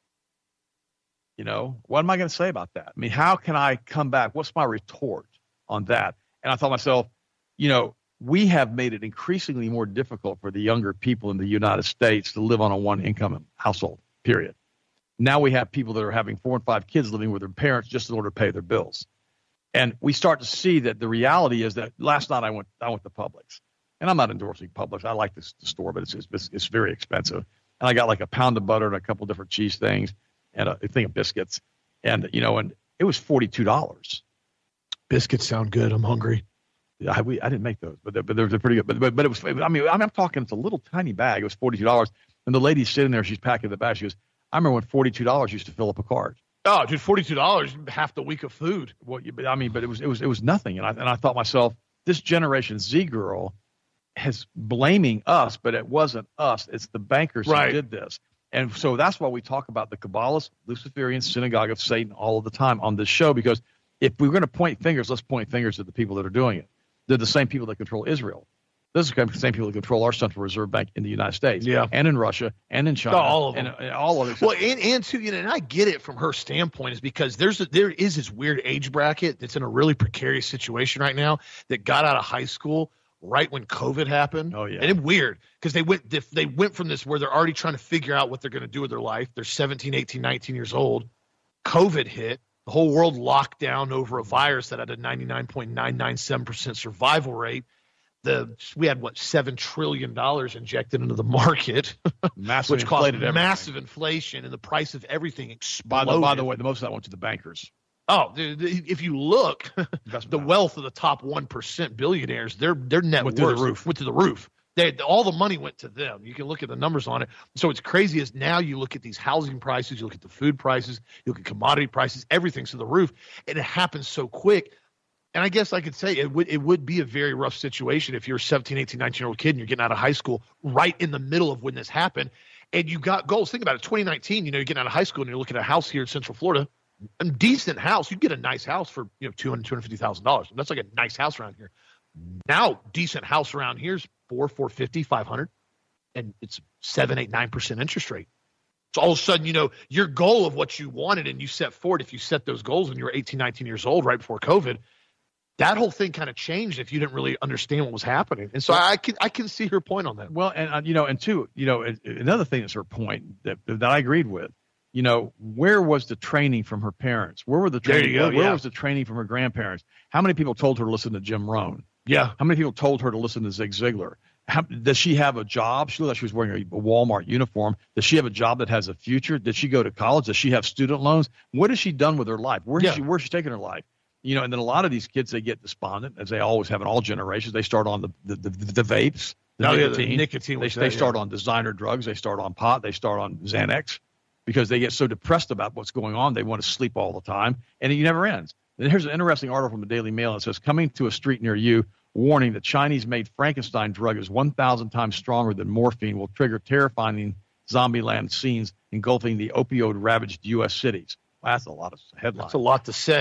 you know, what am I going to say about that? I mean, how can I come back? What's my retort on that? And I thought to myself, you know, we have made it increasingly more difficult for the younger people in the United States to live on a one-income household, period. Now we have people that are having four and five kids living with their parents just in order to pay their bills. And we start to see that the reality is that last night I went I went to Publix. And I'm not endorsing Publix. I like this store, but it's, it's it's very expensive. And I got like a pound of butter and a couple different cheese things and a, a thing of biscuits. And, you know, and it was forty-two dollars. Biscuits sound good. I'm hungry. I, we, I didn't make those, but they're, but they're, they're pretty good. But, but but it was, I mean, I'm, I'm talking, it's a little tiny bag. It was forty-two dollars. And the lady's sitting there, she's packing the bag. She goes, I remember when forty-two dollars used to fill up a cart. Oh, dude, forty-two dollars, half the week of food. Well, I mean, but it was it was it was nothing. And I and I thought myself, this Generation Z girl is blaming us, but it wasn't us. It's the bankers right. who did this. And so that's why we talk about the Kabbalists, Luciferian synagogue of Satan all of the time on this show, because if we're going to point fingers, let's point fingers at the people that are doing it. They're the same people that control Israel. Those are the same people that control our Central Reserve Bank in the United States, yeah, and in Russia, and in China, oh, all of them, and, and all of it. Well, and and too, you know, and I get it from her standpoint, is because there's a, there is this weird age bracket that's in a really precarious situation right now that got out of high school right when COVID happened. Oh yeah, and it's weird because they went they went from this where they're already trying to figure out what they're going to do with their life. They're seventeen, eighteen, nineteen years old. COVID hit. The whole world locked down over a virus that had a ninety-nine point nine nine seven percent survival rate. The we had what seven trillion dollars injected into the market, massive which caused everything. massive inflation, and the price of everything exploded. By the, by the way, the most of that went to the bankers. Oh, the, the, if you look, the wealth of the top one percent billionaires, their their net went worth through the roof. went to the roof. They, all the money went to them. You can look at the numbers on it. So what's crazy is now you look at these housing prices, you look at the food prices, you look at commodity prices, everything's to the roof, and it happens so quick. And I guess I could say it would it would be a very rough situation if you're a seventeen, eighteen, nineteen-year-old kid and you're getting out of high school right in the middle of when this happened, and you got goals. Think about it, twenty nineteen, you know, you're getting out of high school and you're looking at a house here in Central Florida, a decent house. You get a nice house for, you know, two hundred thousand dollars, two hundred fifty thousand dollars. That's like a nice house around here. Now, decent house around here is four, four fifty, five hundred, and it's seven, eight, nine percent interest rate. So all of a sudden, you know, your goal of what you wanted and you set forward, if you set those goals when you were eighteen, nineteen years old, right before COVID, that whole thing kind of changed if you didn't really understand what was happening. And so I can I can see her point on that. Well, and uh, you know, and two, you know, another thing that's her point that that I agreed with. You know, where was the training from her parents? Where were the training? There you go, where, where yeah. was the training from her grandparents? How many people told her to listen to Jim Rohn? Yeah. How many people told her to listen to Zig Ziglar? How, does she have a job? She looked like she was wearing a Walmart uniform. Does she have a job that has a future? Did she go to college? Does she have student loans? What has she done with her life? Where yeah. she where's she taking her life? You know, and then a lot of these kids, they get despondent, as they always have in all generations. They start on the the, the, the vapes, the oh, nicotine. Yeah, the nicotine they that, they start yeah. on designer drugs. They start on pot. They start on Xanax because they get so depressed about what's going on. They want to sleep all the time, and it never ends. And here's an interesting article from the Daily Mail. It says, coming to a street near you, warning the Chinese-made Frankenstein drug is one thousand times stronger than morphine, will trigger terrifying zombie-land scenes engulfing the opioid-ravaged U S cities. Well, that's a lot of headlines. That's a lot to say.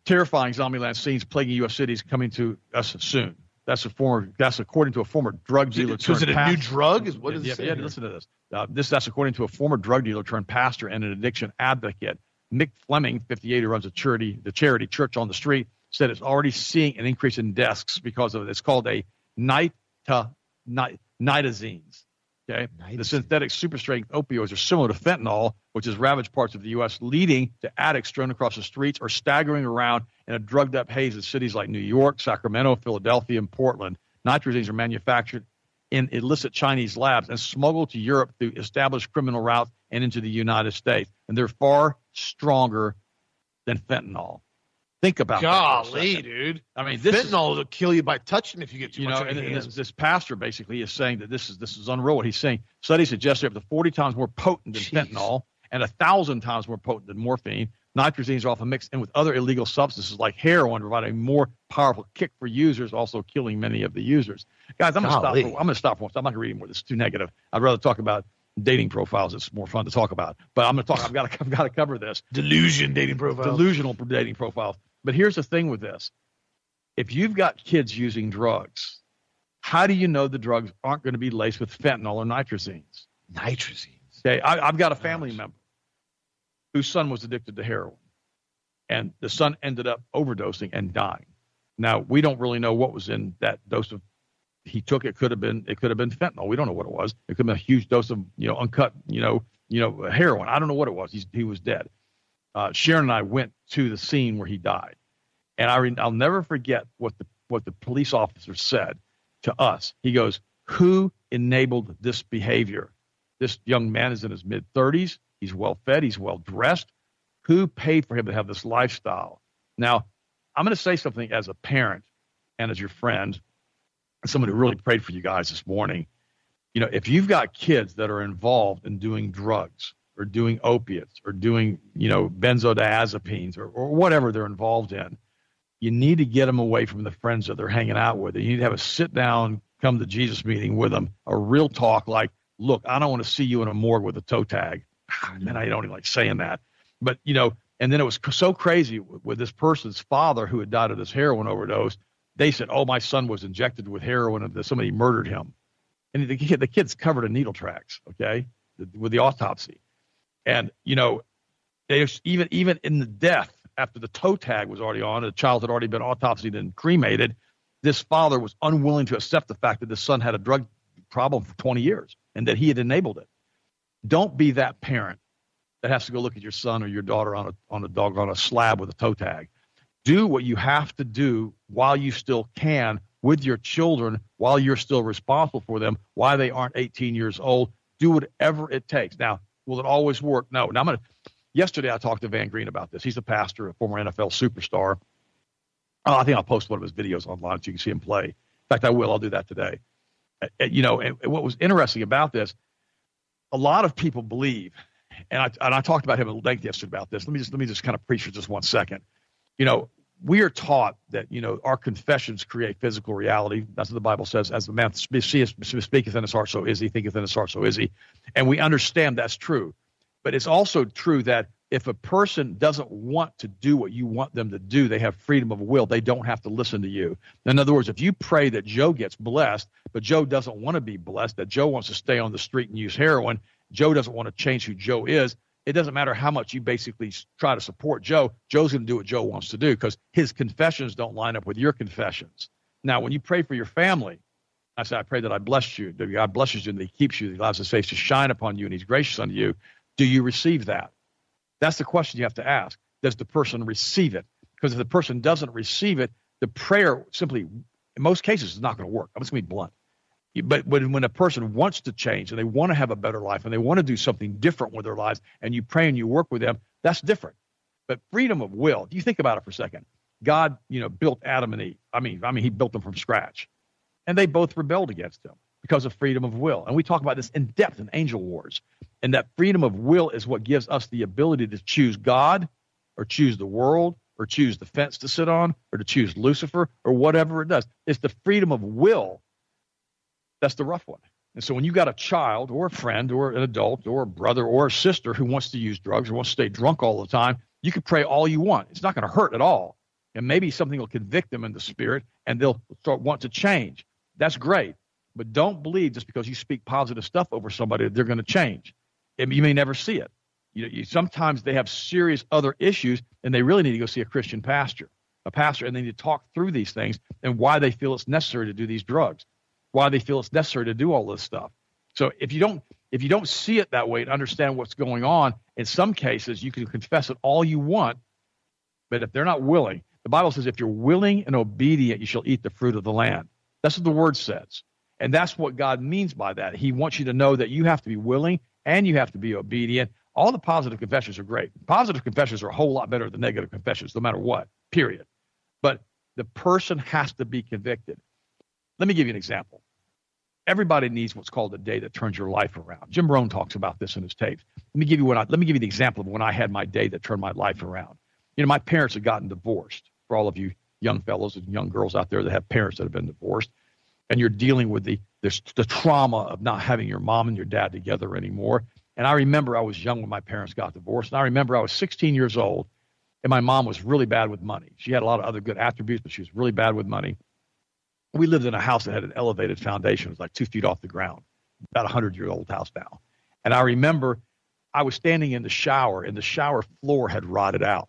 terrifying Zombieland scenes plaguing U S cities coming to us soon. That's a former. That's according to a former drug dealer. So is it a pastor. new drug? Is what is yeah, it? Yeah, yeah listen to this. Uh, this that's according to a former drug dealer turned pastor and an addiction advocate. Mick Fleming, fifty-eight, who runs a charity, the charity Church on the Street, said it's already seeing an increase in deaths because of it. It's called a nita, nit, nitazines. Okay, Nitazine. The synthetic super strength opioids are similar to fentanyl, which has ravaged parts of the U S, leading to addicts strewn across the streets or staggering around in a drugged-up haze in cities like New York, Sacramento, Philadelphia, and Portland. Nitrazines are manufactured in illicit Chinese labs and smuggled to Europe through established criminal routes and into the United States. And they're far stronger than fentanyl. Think about Golly, that. dude. I mean, this fentanyl is, will kill you by touching if you get too you much know, in and, your and hands. this, this pastor basically is saying that this is this is unreal. What he's saying, studies suggest they're up to forty times more potent than Jeez. fentanyl and a thousand times more potent than morphine. Nitrazines are often mixed in with other illegal substances like heroin, providing a more powerful kick for users, also killing many of the users. Guys, I'm going to stop. For, I'm going to stop for once. I'm not going to read anymore. This is too negative. I'd rather talk about dating profiles. It's more fun to talk about. But I'm going to talk. I've got to. I've got to cover this. Delusion dating profiles. Delusional dating profiles. But here's the thing with this: if you've got kids using drugs, how do you know the drugs aren't going to be laced with fentanyl or nitrazines? Nitrazines. Okay, I, I've got a family member whose son was addicted to heroin, and the son ended up overdosing and dying. Now, we don't really know what was in that dose of he took. It could have been it could have been fentanyl. We don't know what it was. It could have been a huge dose of you know uncut you know you know heroin. I don't know what it was. He's, he was dead. Uh, Sharon and I went to the scene where he died, and I re- I'll never forget what the what the police officer said to us. He goes, "Who enabled this behavior? This young man is in his mid thirties. He's well fed. He's well dressed. Who paid for him to have this lifestyle?" Now, I'm going to say something as a parent and as your friend, and someone who really prayed for you guys this morning. You know, if you've got kids that are involved in doing drugs or doing opiates or doing, you know, benzodiazepines or, or whatever they're involved in, you need to get them away from the friends that they're hanging out with. You need to have a sit down, come to Jesus meeting with them, a real talk like, look, I don't want to see you in a morgue with a toe tag. Man, I don't even like saying that. But, you know, and then it was so crazy with, with this person's father who had died of this heroin overdose. They said, oh, my son was injected with heroin and somebody murdered him. And the, kid, the kid's covered in needle tracks, okay, with the autopsy. And, you know, there's even even in the death, after the toe tag was already on, the child had already been autopsied and cremated, this father was unwilling to accept the fact that the son had a drug problem for twenty years and that he had enabled it. Don't be that parent that has to go look at your son or your daughter on a on a dog on a slab with a toe tag. Do what you have to do while you still can with your children, while you're still responsible for them, while they aren't eighteen years old. Do whatever it takes. Now, will it always work? No. Now I'm gonna. Yesterday I talked to Van Green about this. He's a pastor, a former N F L superstar. Oh, I think I'll post one of his videos online so you can see him play. In fact, I will. I'll do that today. Uh, you know, and what was interesting about this, a lot of people believe, and I and I talked about him at length yesterday about this. Let me just let me just kind of preach for just one second. You know, we are taught that, you know, our confessions create physical reality. That's what the Bible says. As the man speaketh in his heart, so is he. Thinketh in his heart, so is he. And we understand that's true. But it's also true that if a person doesn't want to do what you want them to do, they have freedom of will. They don't have to listen to you. In other words, if you pray that Joe gets blessed, but Joe doesn't want to be blessed, that Joe wants to stay on the street and use heroin, Joe doesn't want to change who Joe is, it doesn't matter how much you basically try to support Joe. Joe's going to do what Joe wants to do because his confessions don't line up with your confessions. Now, when you pray for your family, I say, I pray that I bless you, that God blesses you and that he keeps you, that he allows his face to shine upon you and he's gracious unto you. Do you receive that? That's the question you have to ask. Does the person receive it? Because if the person doesn't receive it, the prayer simply, in most cases, is not going to work. I'm just going to be blunt. But when, when a person wants to change and they want to have a better life and they want to do something different with their lives and you pray and you work with them, that's different. But freedom of will, you think about it for a second. God, you know, built Adam and Eve. I mean, I mean, he built them from scratch. And they both rebelled against him because of freedom of will. And we talk about this in depth in Angel Wars. And that freedom of will is what gives us the ability to choose God or choose the world or choose the fence to sit on or to choose Lucifer or whatever it does. It's the freedom of will that's the rough one. And so when you got a child or a friend or an adult or a brother or a sister who wants to use drugs or wants to stay drunk all the time, you can pray all you want. It's not going to hurt at all. And maybe something will convict them in the spirit, and they'll start want to change. That's great. But don't believe just because you speak positive stuff over somebody that they're going to change. And you may never see it. You, you, sometimes they have serious other issues, and they really need to go see a Christian pastor, a pastor, and they need to talk through these things and why they feel it's necessary to do these drugs, why they feel it's necessary to do all this stuff. So if you don't if you don't see it that way and understand what's going on, in some cases you can confess it all you want, but if they're not willing, the Bible says if you're willing and obedient, you shall eat the fruit of the land. That's what the word says. And that's what God means by that. He wants you to know that you have to be willing and you have to be obedient. All the positive confessions are great. Positive confessions are a whole lot better than negative confessions, no matter what, period. But the person has to be convicted. Let me give you an example. Everybody needs what's called a day that turns your life around. Jim Rohn talks about this in his tapes. Let me give you what I, let me give you the example of when I had my day that turned my life around. You know, my parents had gotten divorced. For all of you young fellows and young girls out there that have parents that have been divorced, and you're dealing with the the, the trauma of not having your mom and your dad together anymore. And I remember I was young when my parents got divorced, and I remember I was sixteen years old, and my mom was really bad with money. She had a lot of other good attributes, but she was really bad with money. We lived in a house that had an elevated foundation. It was like two feet off the ground, about a hundred-year-old house now. And I remember I was standing in the shower, and the shower floor had rotted out.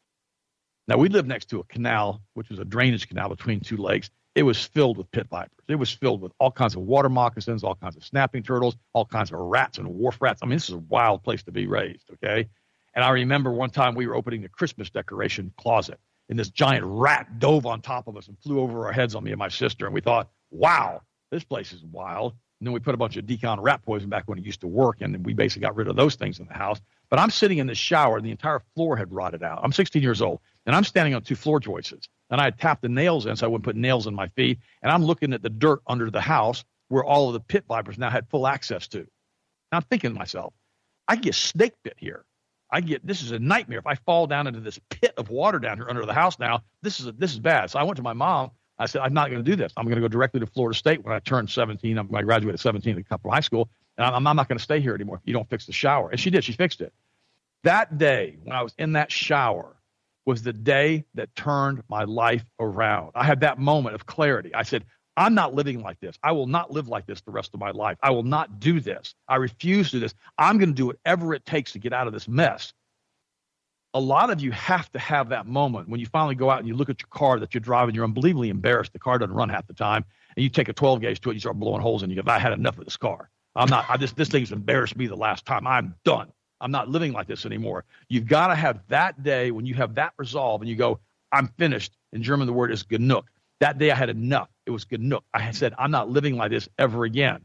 Now, we lived next to a canal, which was a drainage canal between two lakes. It was filled with pit vipers. It was filled with all kinds of water moccasins, all kinds of snapping turtles, all kinds of rats and wharf rats. I mean, this is a wild place to be raised, okay? And I remember one time we were opening the Christmas decoration closet, and this giant rat dove on top of us and flew over our heads on me and my sister, and we thought, wow, this place is wild. And then we put a bunch of decon rat poison back when it used to work, and we basically got rid of those things in the house. But I'm sitting in the shower, and the entire floor had rotted out. I'm sixteen years old, and I'm standing on two floor joists. And I had tapped the nails in so I wouldn't put nails in my feet. And I'm looking at the dirt under the house where all of the pit vipers now had full access to. And I'm thinking to myself, I get snake bit here. I get this is a nightmare. If I fall down into this pit of water down here under the house now, this is a, this is bad. So I went to my mom. I said, I'm not going to do this. I'm going to go directly to Florida State when I turned seventeen. I graduated at seventeen at Couple High School, and I'm, I'm not going to stay here anymore if you don't fix the shower. And she did. She fixed it. That day when I was in that shower was the day that turned my life around. I had that moment of clarity. I said, I'm not living like this. I will not live like this the rest of my life. I will not do this. I refuse to do this. I'm going to do whatever it takes to get out of this mess. A lot of you have to have that moment when you finally go out and you look at your car that you're driving, you're unbelievably embarrassed. The car doesn't run half the time, and you take a twelve gauge to it, you start blowing holes in it. You go, I had enough of this car. I'm not, I, this, this thing's embarrassed me the last time. I'm done. I'm not living like this anymore. You've got to have that day when you have that resolve and you go, I'm finished. In German, the word is genug. That day I had enough. It was genug. I said, I'm not living like this ever again.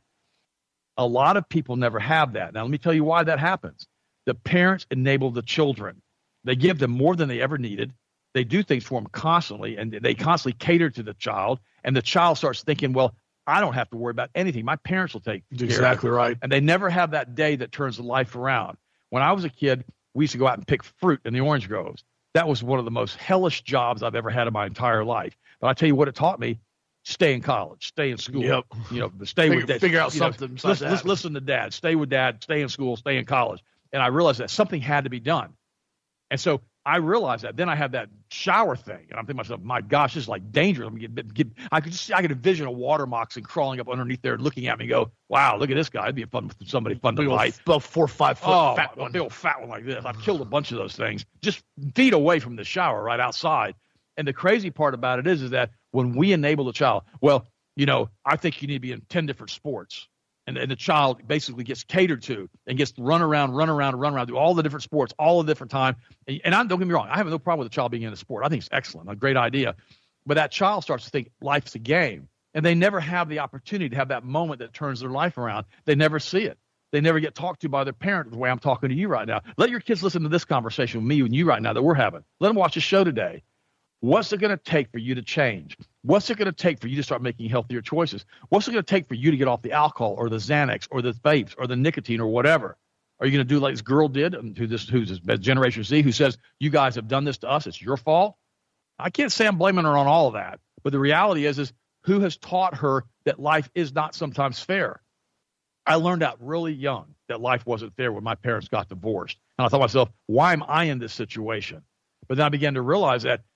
A lot of people never have that. Now, let me tell you why that happens. The parents enable the children. They give them more than they ever needed. They do things for them constantly, and they constantly cater to the child. And the child starts thinking, well, I don't have to worry about anything. My parents will take care of it. Exactly right. And they never have that day that turns the life around. When I was a kid, we used to go out and pick fruit in the orange groves. That was one of the most hellish jobs I've ever had in my entire life. But I tell you what it taught me, stay in college, stay in school. Yep. You know, stay figure, with dad. Figure out you something. Know, listen, listen, listen to dad, stay with dad, stay in school, stay in college. And I realized that something had to be done. And so I realized that. Then I had that shower thing, and I'm thinking to myself, my gosh, this is like dangerous. I'm get, get, I could just I could envision a water moccasin crawling up underneath there, looking at me, and go, "Wow, look at this guy! It'd be fun for somebody fun to fight." About four or five foot oh, fat a one. big old fat one like this. I've killed a bunch of those things just feet away from the shower, right outside. And the crazy part about it is, is that when we enable the child, well, you know, I think you need to be in ten different sports. And, and the child basically gets catered to and gets to run around, run around, run around, do all the different sports, all the different time. And, and I, don't get me wrong, I have no problem with a child being in a sport. I think it's excellent, a great idea. But that child starts to think life's a game, and they never have the opportunity to have that moment that turns their life around. They never see it. They never get talked to by their parent the way I'm talking to you right now. Let your kids listen to this conversation with me and you right now that we're having. Let them watch the show today. What's it going to take for you to change? What's it going to take for you to start making healthier choices? What's it going to take for you to get off the alcohol or the Xanax or the vapes or the nicotine or whatever? Are you going to do like this girl did, who this, who's this Generation Z, who says, you guys have done this to us, it's your fault? I can't say I'm blaming her on all of that. But the reality is, is who has taught her that life is not sometimes fair? I learned out really young that life wasn't fair when my parents got divorced. And I thought to myself, why am I in this situation? But then I began to realize that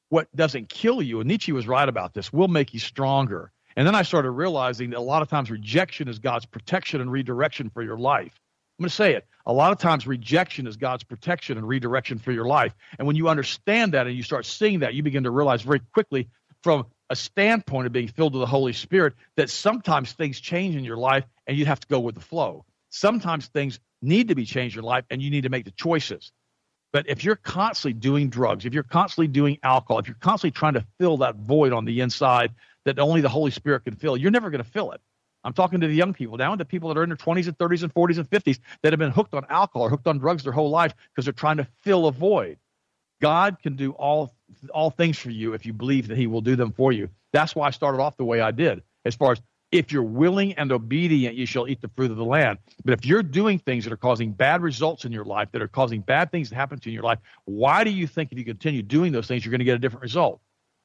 what doesn't kill you, and Nietzsche was right about this, will make you stronger. And then I started realizing that a lot of times rejection is God's protection and redirection for your life. I'm going to say it. A lot of times rejection is God's protection and redirection for your life. And when you understand that and you start seeing that, you begin to realize very quickly from a standpoint of being filled with the Holy Spirit that sometimes things change in your life and you have to go with the flow. Sometimes things need to be changed in your life and you need to make the choices. But if you're constantly doing drugs, if you're constantly doing alcohol, if you're constantly trying to fill that void on the inside that only the Holy Spirit can fill, you're never going to fill it. I'm talking to the young people now, and the people that are in their twenties and thirties and forties and fifties that have been hooked on alcohol or hooked on drugs their whole life because they're trying to fill a void. God can do all all things for you if you believe that he will do them for you. That's why I started off the way I did. As far as if you're willing and obedient, you shall eat the fruit of the land. But if you're doing things that are causing bad results in your life, that are causing bad things to happen to you in your life, why do you think if you continue doing those things, you're going to get a different result?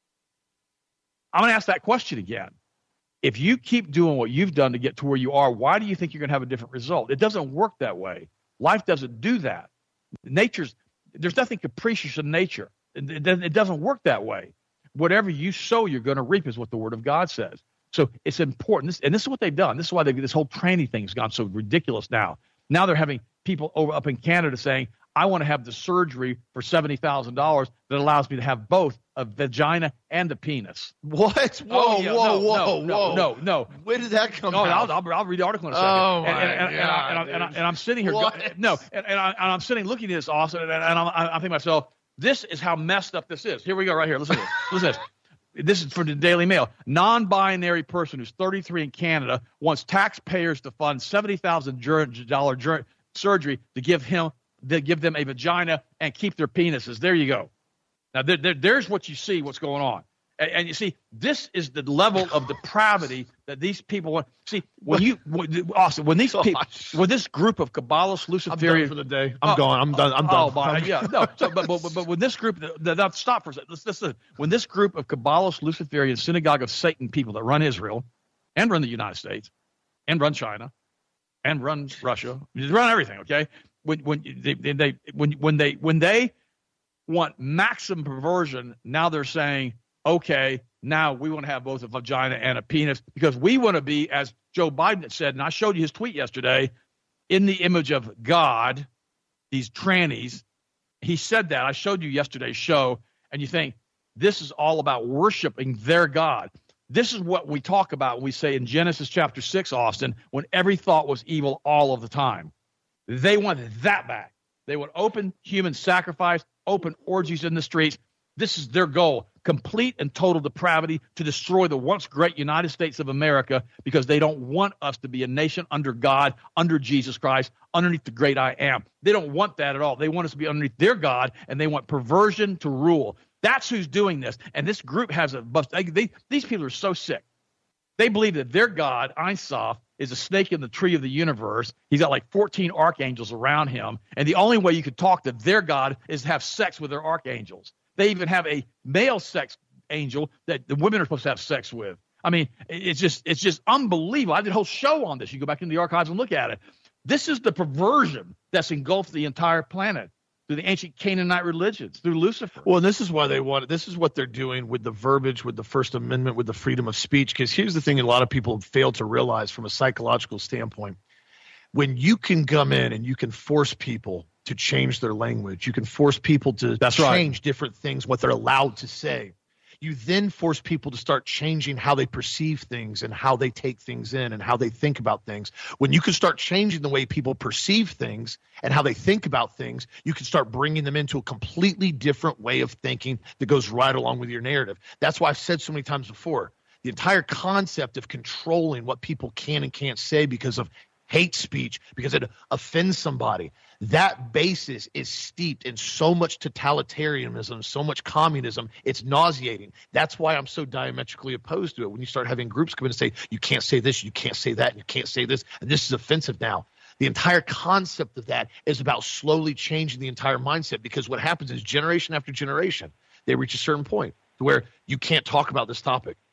I'm going to ask that question again. If you keep doing what you've done to get to where you are, why do you think you're going to have a different result? It doesn't work that way. Life doesn't do that. Nature's there's nothing capricious in nature. It, it, it doesn't work that way. Whatever you sow, you're going to reap, is what the Word of God says. So it's important. This, and this is what they've done. This is why they, this whole tranny thing has gone so ridiculous now. Now they're having people over up in Canada saying, I want to have the surgery for seventy thousand dollars that allows me to have both a vagina and a penis. What? Whoa, oh, yeah, whoa, no, whoa, no, whoa. No, no. Where did that come no, from? I'll, I'll, I'll read the article in a second. Oh, and, my and, and, God. And, I, and, I, and, I, and I'm sitting here. What? Go, no, and, and, I, and I'm sitting looking at this, Austin, and, and I'm, I'm thinking to myself, this is how messed up this is. Here we go right here. Listen to this. Listen to this. This is for the Daily Mail. Non-binary person who's thirty-three in Canada wants taxpayers to fund seventy thousand dollars surgery to give him to give them a vagina and keep their penises. There you go. Now, there, there, there's what you see, what's going on. And, and you see, this is the level of depravity that these people want. See, when you, when, Austin, when these people, when this group of Kabbalists, Luciferians. I'm done for the day. I'm oh, gone. I'm done. I'm done. Oh, my, yeah, no. So, but, but, but, but when this group, the, the, stop for a second. Let's, listen. When this group of Kabbalists, Luciferian, synagogue of Satan people that run Israel and run the United States and run China and run Russia, run everything, okay? When when they, they when when they when they want maximum perversion, now they're saying, okay, now we want to have both a vagina and a penis because we want to be, as Joe Biden had said, and I showed you his tweet yesterday, in the image of God, these trannies. He said that. I showed you yesterday's show, and you think this is all about worshiping their God. This is what we talk about when we say in Genesis chapter six, Austin, when every thought was evil all of the time. They want that back. They want open human sacrifice, open orgies in the streets. This is their goal, complete and total depravity to destroy the once great United States of America because they don't want us to be a nation under God, under Jesus Christ, underneath the great I am. They don't want that at all. They want us to be underneath their God, and they want perversion to rule. That's who's doing this. And this group has a bust. They, they, these people are so sick. They believe that their God, Ein Sof, is a snake in the tree of the universe. He's got like fourteen archangels around him. And the only way you could talk to their God is to have sex with their archangels. They even have a male sex angel that the women are supposed to have sex with. I mean, it's just it's just unbelievable. I did a whole show on this. You go back into the archives and look at it. This is the perversion that's engulfed the entire planet through the ancient Canaanite religions, through Lucifer. Well, this is why they want it. This is what they're doing with the verbiage, with the First Amendment, with the freedom of speech. Because here's the thing a lot of people fail to realize from a psychological standpoint. When you can come in and you can force people to change their language, you can force people to That's change right. different things, what they're allowed to say. You then force people to start changing how they perceive things and how they take things in and how they think about things. When you can start changing the way people perceive things and how they think about things, you can start bringing them into a completely different way of thinking that goes right along with your narrative. That's why I've said so many times before, the entire concept of controlling what people can and can't say because of hate speech, because it offends somebody. That basis is steeped in so much totalitarianism, so much communism, it's nauseating. That's why I'm so diametrically opposed to it. When you start having groups come in and say, you can't say this, you can't say that, and you can't say this, and this is offensive now. The entire concept of that is about slowly changing the entire mindset, because what happens is generation after generation, they reach a certain point where you can't talk about this topic.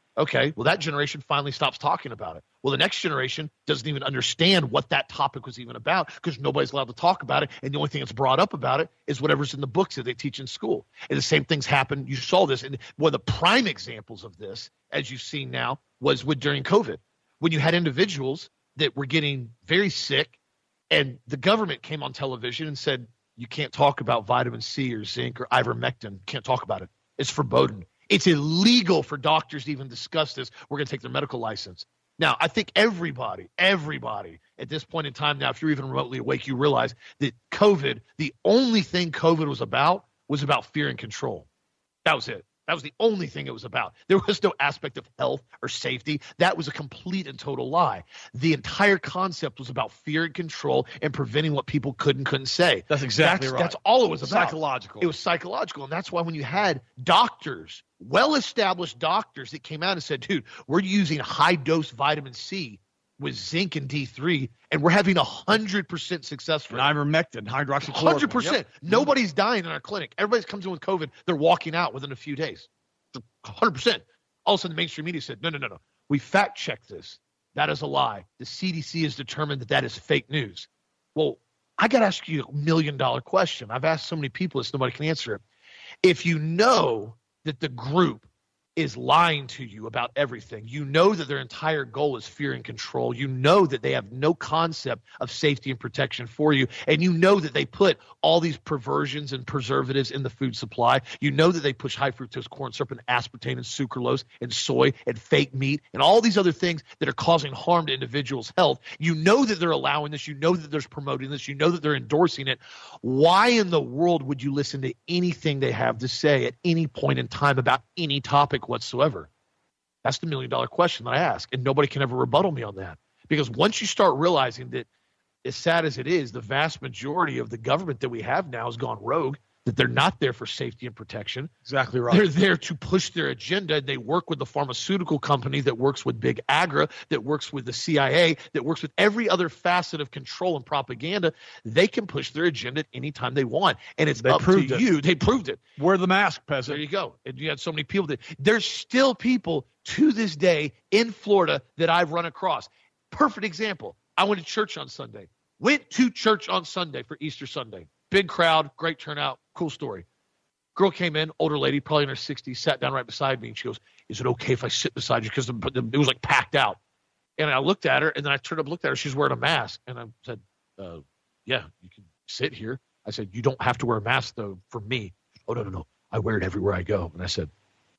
Okay, well, that generation finally stops talking about it. Well, the next generation doesn't even understand what that topic was even about because nobody's allowed to talk about it. And the only thing that's brought up about it is whatever's in the books that they teach in school. And the same things happen. You saw this. And one of the prime examples of this, as you've seen now, was with during COVID, when you had individuals that were getting very sick and the government came on television and said, you can't talk about vitamin C or zinc or ivermectin. Can't talk about it. It's forbidden. It's illegal for doctors to even discuss this. We're going to take their medical license. Now, I think everybody, everybody at this point in time now, if you're even remotely awake, you realize that COVID, the only thing COVID was about was about fear and control. That was it. That was the only thing it was about. There was no aspect of health or safety. That was a complete and total lie. The entire concept was about fear and control and preventing what people could and couldn't say. That's exactly that's, right. That's all it was about. Psychological. It was psychological. And that's why when you had doctors, well-established doctors that came out and said, dude, we're using high-dose vitamin C with zinc and D three, and we're having one hundred percent success rate. And ivermectin, hydroxychloroquine. one hundred percent. Yep. Nobody's dying in our clinic. Everybody comes in with COVID, they're walking out within a few days. one hundred percent. All of a sudden, the mainstream media said, no, no, no, no. We fact-checked this. That is a lie. The C D C has determined that that is fake news. Well, I got to ask you a million-dollar question. I've asked so many people this, nobody can answer it. If you know that the group is lying to you about everything. You know that their entire goal is fear and control. You know that they have no concept of safety and protection for you. And you know that they put all these perversions and preservatives in the food supply. You know that they push high fructose corn syrup and aspartame and sucralose and soy and fake meat and all these other things that are causing harm to individuals' health. You know that they're allowing this. You know that they're promoting this. You know that they're endorsing it. Why in the world would you listen to anything they have to say at any point in time about any topic whatsoever? That's the million dollar question that I ask, and nobody can ever rebuttal me on that. Because once you start realizing that, as sad as it is, the vast majority of the government that we have now has gone rogue, that they're not there for safety and protection. Exactly right. They're there to push their agenda. They work with the pharmaceutical company that works with Big Agra, that works with the C I A, that works with every other facet of control and propaganda. They can push their agenda at any time they want. And it's They up proved to it. you. They proved it. Wear the mask, peasant. There you go. And you had so many people that there's still people to this day in Florida that I've run across. Perfect example. I went to church on Sunday. Went to church on Sunday for Easter Sunday. Big crowd, great turnout, cool story. Girl came in, older lady, probably in her sixties, sat down right beside me, and she goes, "Is it okay if I sit beside you?" Because it was like packed out. And I looked at her, and then I turned up and looked at her. She's wearing a mask. And I said, uh, yeah, you can sit here. I said, you don't have to wear a mask, though, for me. Oh, no, no, no. I wear it everywhere I go. And I said,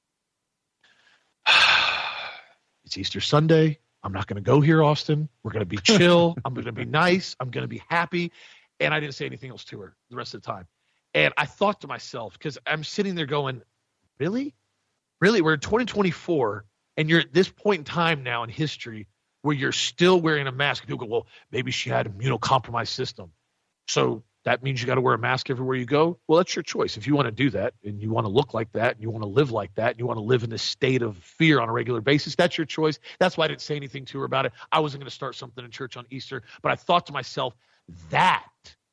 it's Easter Sunday. I'm not going to go here, Austin. We're going to be chill. I'm going to be nice. I'm going to be happy. And I didn't say anything else to her the rest of the time. And I thought to myself, because I'm sitting there going, really? Really? We're in twenty twenty-four, and you're at this point in time now in history where you're still wearing a mask. People go, well, maybe she had an immunocompromised system. So that means you got to wear a mask everywhere you go? Well, that's your choice. If you want to do that, and you want to look like that, and you want to live like that, and you want to live in this state of fear on a regular basis, that's your choice. That's why I didn't say anything to her about it. I wasn't going to start something in church on Easter, but I thought to myself, that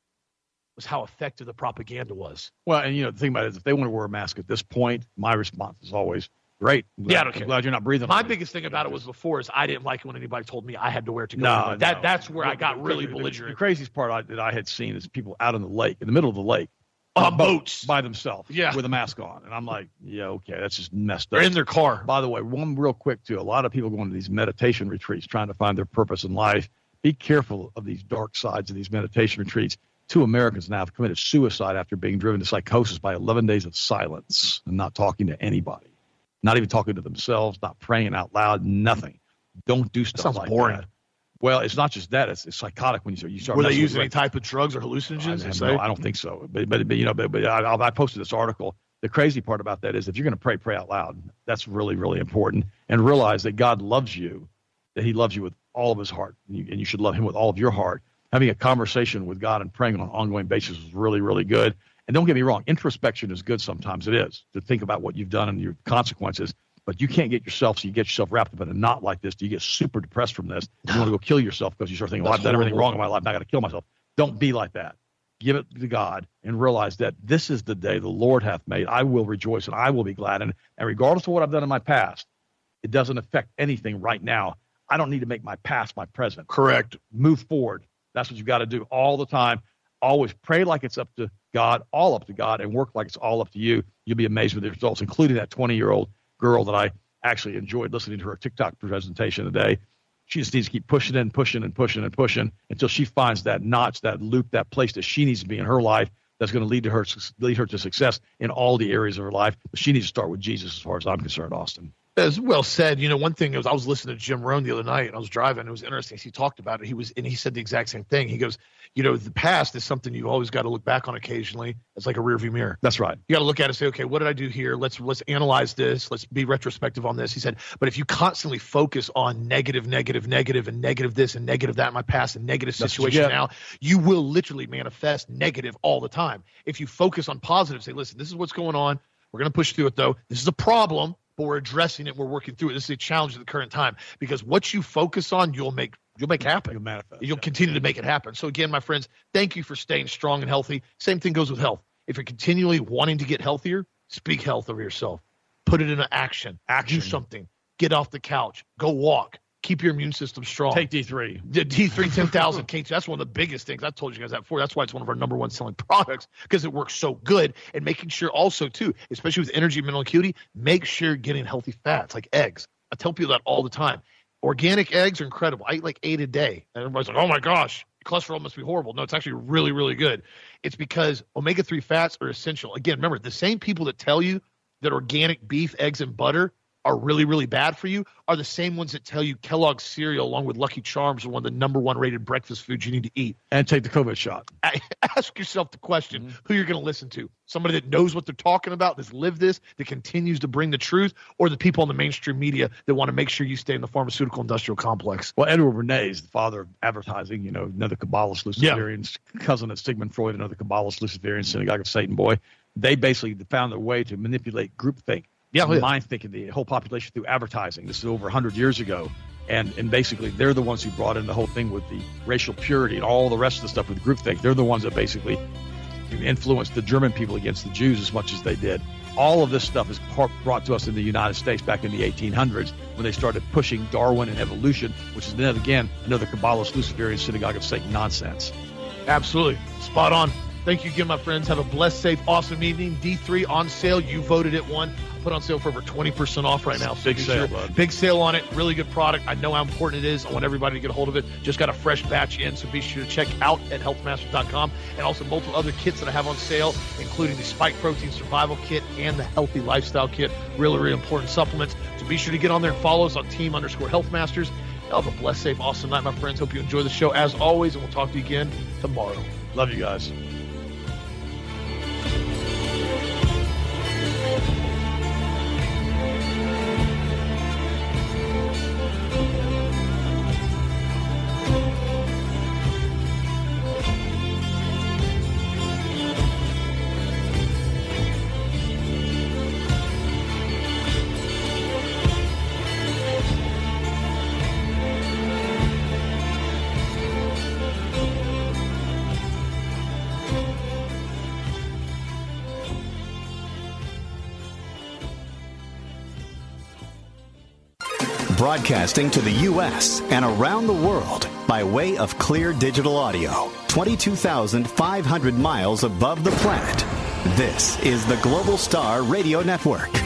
was how effective the propaganda was. Well, and you know, the thing about it is, if they want to wear a mask at this point, my response is always, great. I'm glad, Yeah, I don't care. I'm glad you're not breathing. My on me. biggest thing about it was before is I didn't like it when anybody told me I had to wear it to go. No, anywhere. That no. That's where I The- got the- really the- belligerent. The craziest part I, that I had seen is people out in the lake, in the middle of the lake, On boats. by themselves, Yeah. with a mask on, and I'm like, yeah, okay, that's just messed They're up. in their car. By the way, one real quick too. A lot of people going to these meditation retreats trying to find their purpose in life. Be careful of these dark sides of these meditation retreats. Two Americans now have committed suicide after being driven to psychosis by eleven days of silence and not talking to anybody, not even talking to themselves, not praying out loud, nothing. Don't do stuff sounds like boring. that. Well, it's not just that; it's, it's psychotic when you start. You start Were they messing using with any type of drugs or hallucinogens? I, or have say? no, I don't think so. But but, but you know, but, but I, I posted this article. The crazy part about that is if you're going to pray, pray out loud. That's really, really important. And realize that God loves you, that he loves you with all of his heart. And you, and you should love him with all of your heart. Having a conversation with God and praying on an ongoing basis is really, really good. And don't get me wrong, introspection is good sometimes. It is, to think about what you've done and your consequences. But you can't get yourself, so you get yourself wrapped up in a knot like this. You get super depressed from this. You want to go kill yourself because you start thinking, well, I've done everything wrong in my life. Now I got to kill myself. Don't be like that. Give it to God and realize that this is the day the Lord hath made. I will rejoice and I will be glad. And, and regardless of what I've done in my past, it doesn't affect anything right now. I don't need to make my past my present. Correct. Move forward. That's what you've got to do all the time. Always pray like it's up to God, all up to God, and work like it's all up to you. You'll be amazed with the results, including that twenty-year-old girl that I actually enjoyed listening to her TikTok presentation today. She just needs to keep pushing and pushing and pushing and pushing until she finds that notch, that loop, that place that she needs to be in her life that's going to lead to her lead her to success in all the areas of her life. But she needs to start with Jesus as far as I'm concerned, Austin. As well said. You know, one thing was I was listening to Jim Rohn the other night, and I was driving. And it was interesting. He talked about it. He was, and he said the exact same thing. He goes, you know, the past is something you always got to look back on occasionally. It's like a rearview mirror. That's right. You got to look at it and say, okay, what did I do here? Let's let's analyze this. Let's be retrospective on this. He said, but if you constantly focus on negative, negative, negative, and negative this and negative that in my past and negative situation now, you will literally manifest negative all the time. If you focus on positive, say, listen, this is what's going on. We're going to push through it, though. This is a problem, but we're addressing it. We're working through it. This is a challenge at the current time, because what you focus on, you'll make you'll make happen. You'll manifest. You'll yeah. continue to make it happen. So again, my friends, thank you for staying strong and healthy. Same thing goes with health. If you're continually wanting to get healthier, speak health over yourself. Put it into action. Action. Do something. Get off the couch. Go walk. Keep your immune system strong. Take D three. D three ten thousand K two. That's one of the biggest things. I've told you guys that before. That's why it's one of our number one selling products, because it works so good. And making sure also, too, especially with energy and mental acuity, make sure you're getting healthy fats like eggs. I tell people that all the time. Organic eggs are incredible. I eat like eight a day. And everybody's like, oh, my gosh, cholesterol must be horrible. No, it's actually really, really good. It's because omega three fats are essential. Again, remember, the same people that tell you that organic beef, eggs, and butter are really, really bad for you are the same ones that tell you Kellogg's cereal along with Lucky Charms are one of the number one rated breakfast foods you need to eat. And take the COVID shot. Ask yourself the question, mm-hmm. who you're going to listen to. Somebody that knows what they're talking about, that's lived this, that continues to bring the truth, or the people on the mainstream media that want to make sure you stay in the pharmaceutical industrial complex. Well, Edward Bernays, the father of advertising, you know, another Kabbalist Luciferian, yeah. cousin of Sigmund Freud, another Kabbalist Luciferian synagogue of Satan boy. They basically found a way to manipulate groupthink. Yeah, yeah. Mind thinking the whole population through advertising. This is over one hundred years ago. And and basically, they're the ones who brought in the whole thing with the racial purity and all the rest of the stuff with groupthink. They're the ones that basically influenced the German people against the Jews as much as they did. All of this stuff is brought to us in the United States back in the eighteen hundreds when they started pushing Darwin and evolution, which is then, again, another Kabbalist Luciferian synagogue of Satan nonsense. Absolutely. Spot on. Thank you again, my friends. Have a blessed, safe, awesome evening. D three on sale. You voted it one. Put on sale for over twenty percent off right now. So big sale, sure. bud. Big sale on it. Really good product. I know how important it is. I want everybody to get a hold of it. Just got a fresh batch in, so be sure to check out at health masters dot com. And also multiple other kits that I have on sale, including the Spike Protein Survival Kit and the Healthy Lifestyle Kit. Really, really important supplements. So be sure to get on there and follow us on Team underscore Health Masters. Have a blessed, safe, awesome night, my friends. Hope you enjoy the show as always, and we'll talk to you again tomorrow. Love you guys. Broadcasting to the U S and around the world by way of clear digital audio, twenty-two thousand five hundred miles above the planet. This is the Global Star Radio Network.